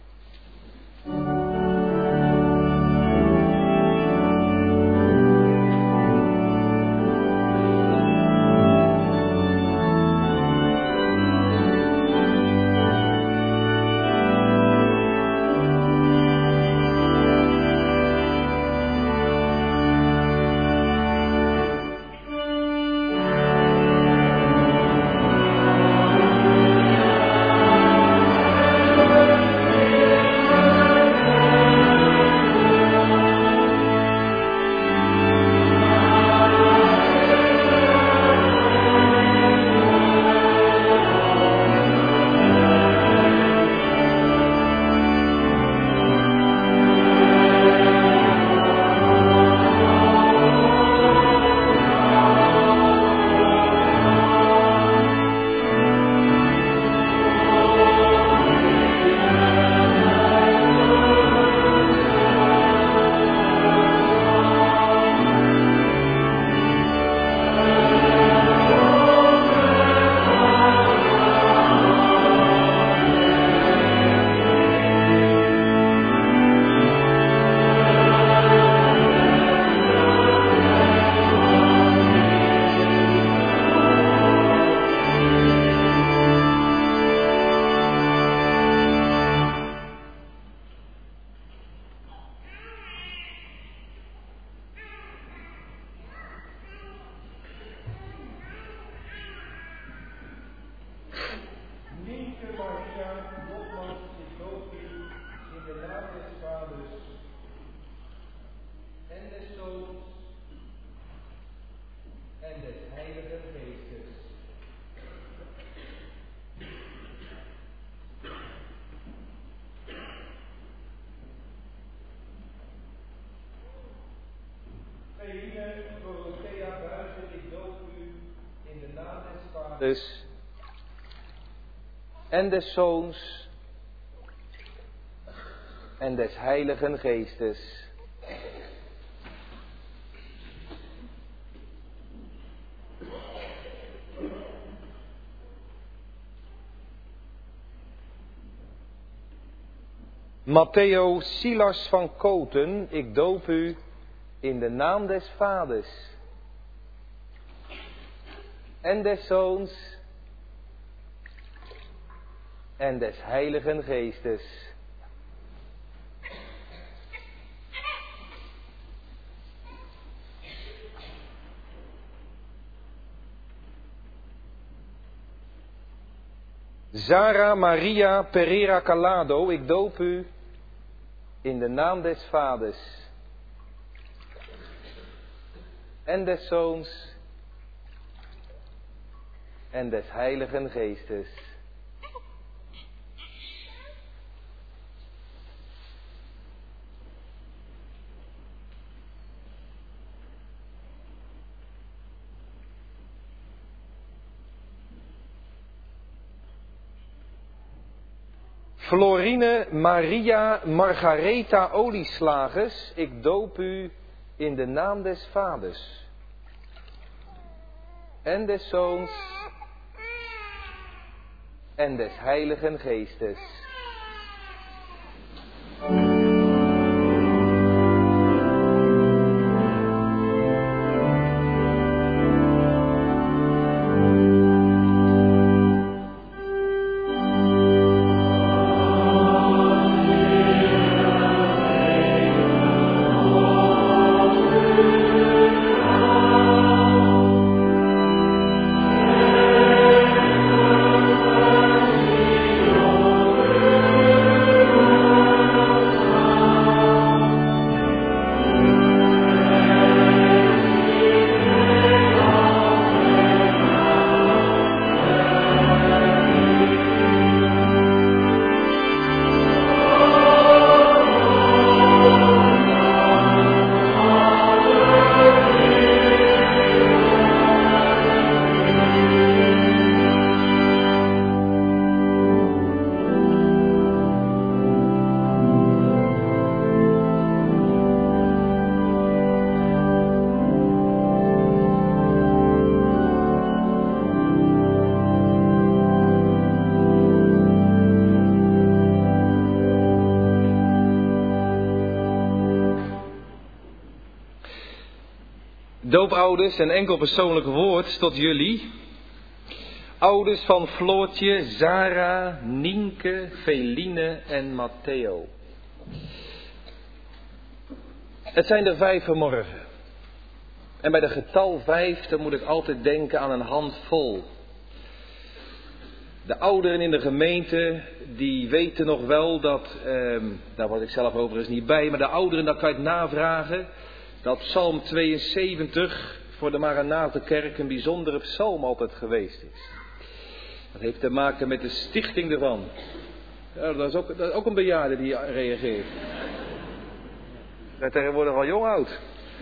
En des Zoons en des Heiligen Geestes. Matteo Silas van Koten, ik doop u in de naam des Vaders en des Zoons en des Heiligen Geestes. Zara Maria Pereira Calado, ik doop u in de naam des Vaders en des Zoons en des Heiligen Geestes. Florine Maria Margaretha Olieslagers, ik doop u in de naam des Vaders en des Zoons en des Heiligen Geestes. Doopouders, een enkel persoonlijk woord tot jullie. Ouders van Floortje, Zara, Nienke, Feline en Matteo. Het zijn er 5 vanmorgen. En bij de getal 5, dan moet ik altijd denken aan een handvol. De ouderen in de gemeente, die weten nog wel dat, daar was ik zelf overigens niet bij, maar de ouderen, daar kan je het navragen, dat Psalm 72 voor de Maranatenkerk een bijzondere psalm altijd geweest is. Dat heeft te maken met de stichting ervan. Ja, dat is ook een bejaarde die reageert. Hij tegenwoordig al jong oud.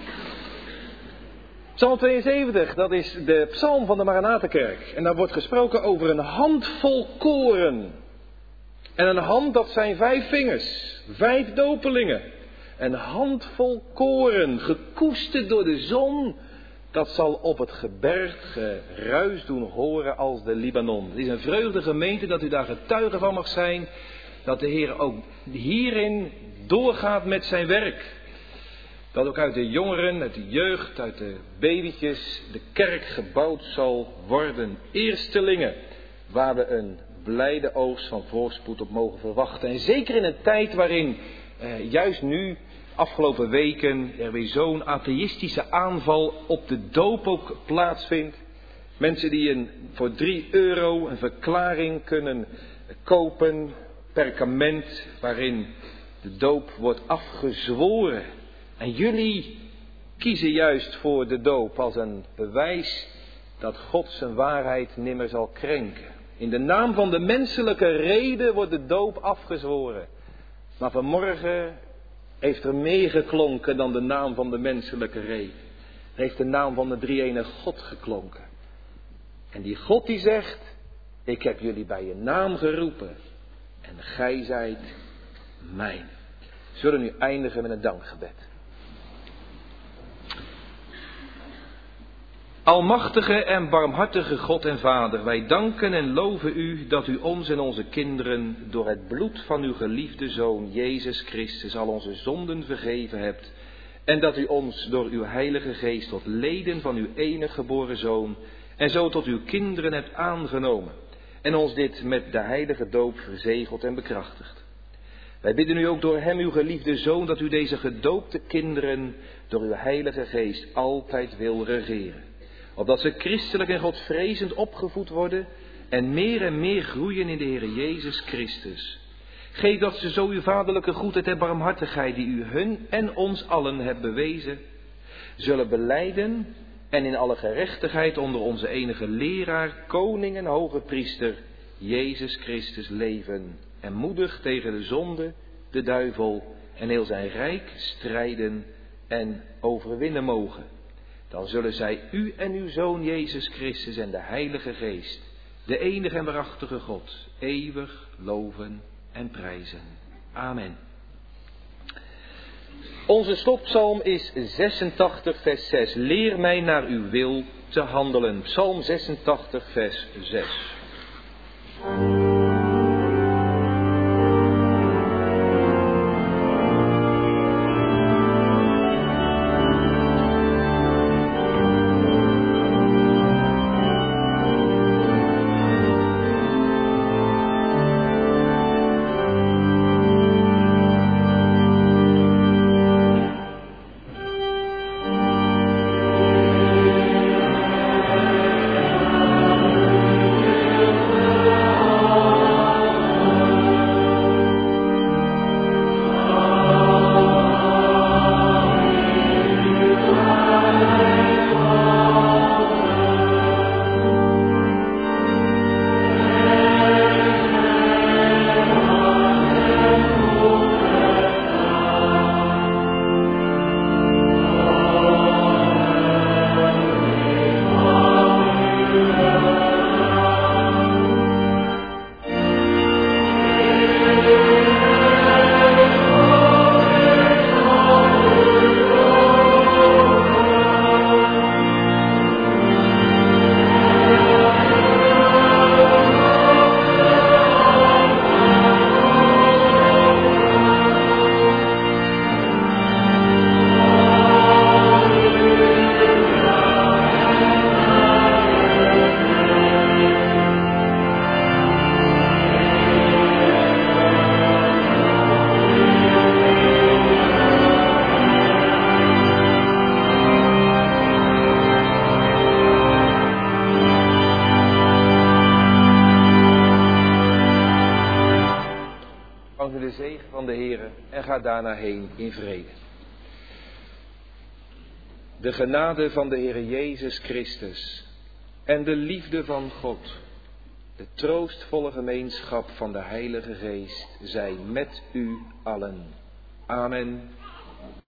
Psalm 72, dat is de psalm van de Maranatenkerk. En daar wordt gesproken over een handvol koren. En een hand, dat zijn 5 vingers. 5 dopelingen. Een handvol koren, gekoesterd door de zon. Dat zal op het gebergte ruis doen horen als de Libanon. Het is een vreugde gemeente dat u daar getuige van mag zijn. Dat de Heer ook hierin doorgaat met zijn werk. Dat ook uit de jongeren, uit de jeugd, uit de babytjes de kerk gebouwd zal worden. Eerstelingen waar we een blijde oogst van voorspoed op mogen verwachten. En zeker in een tijd waarin juist nu, afgelopen weken, er weer zo'n atheïstische aanval op de doop ook plaatsvindt. Mensen die voor €3 een verklaring kunnen kopen, perkament, waarin de doop wordt afgezworen. En jullie kiezen juist voor de doop als een bewijs dat God zijn waarheid nimmer zal krenken. In de naam van de menselijke reden wordt de doop afgezworen. Maar vanmorgen heeft er meer geklonken dan de naam van de menselijke reden. Er heeft de naam van de drie-enige God geklonken. En die God die zegt, ik heb jullie bij je naam geroepen en gij zijt mijn. We zullen nu eindigen met een dankgebed. Almachtige en barmhartige God en Vader, wij danken en loven u dat u ons en onze kinderen door het bloed van uw geliefde Zoon Jezus Christus al onze zonden vergeven hebt. En dat u ons door uw Heilige Geest tot leden van uw enige geboren Zoon en zo tot uw kinderen hebt aangenomen. En ons dit met de heilige doop verzegeld en bekrachtigd. Wij bidden u ook door hem, uw geliefde Zoon, dat u deze gedoopte kinderen door uw Heilige Geest altijd wil regeren. Opdat ze christelijk en godvrezend opgevoed worden en meer groeien in de Heer Jezus Christus. Geef dat ze zo uw vaderlijke goedheid en barmhartigheid die u hun en ons allen hebt bewezen, zullen belijden en in alle gerechtigheid onder onze enige leraar, koning en hoge priester, Jezus Christus leven. En moedig tegen de zonde, de duivel en heel zijn rijk strijden en overwinnen mogen. Dan zullen zij u en uw Zoon Jezus Christus en de Heilige Geest, de enige en waarachtige God, eeuwig loven en prijzen. Amen. Onze slotpsalm is 86 vers 6. Leer mij naar uw wil te handelen. Psalm 86 vers 6. Ontvang u de zegen van de Heere en ga daarna heen in vrede. De genade van de Heere Jezus Christus en de liefde van God, de troostvolle gemeenschap van de Heilige Geest, zij met u allen. Amen.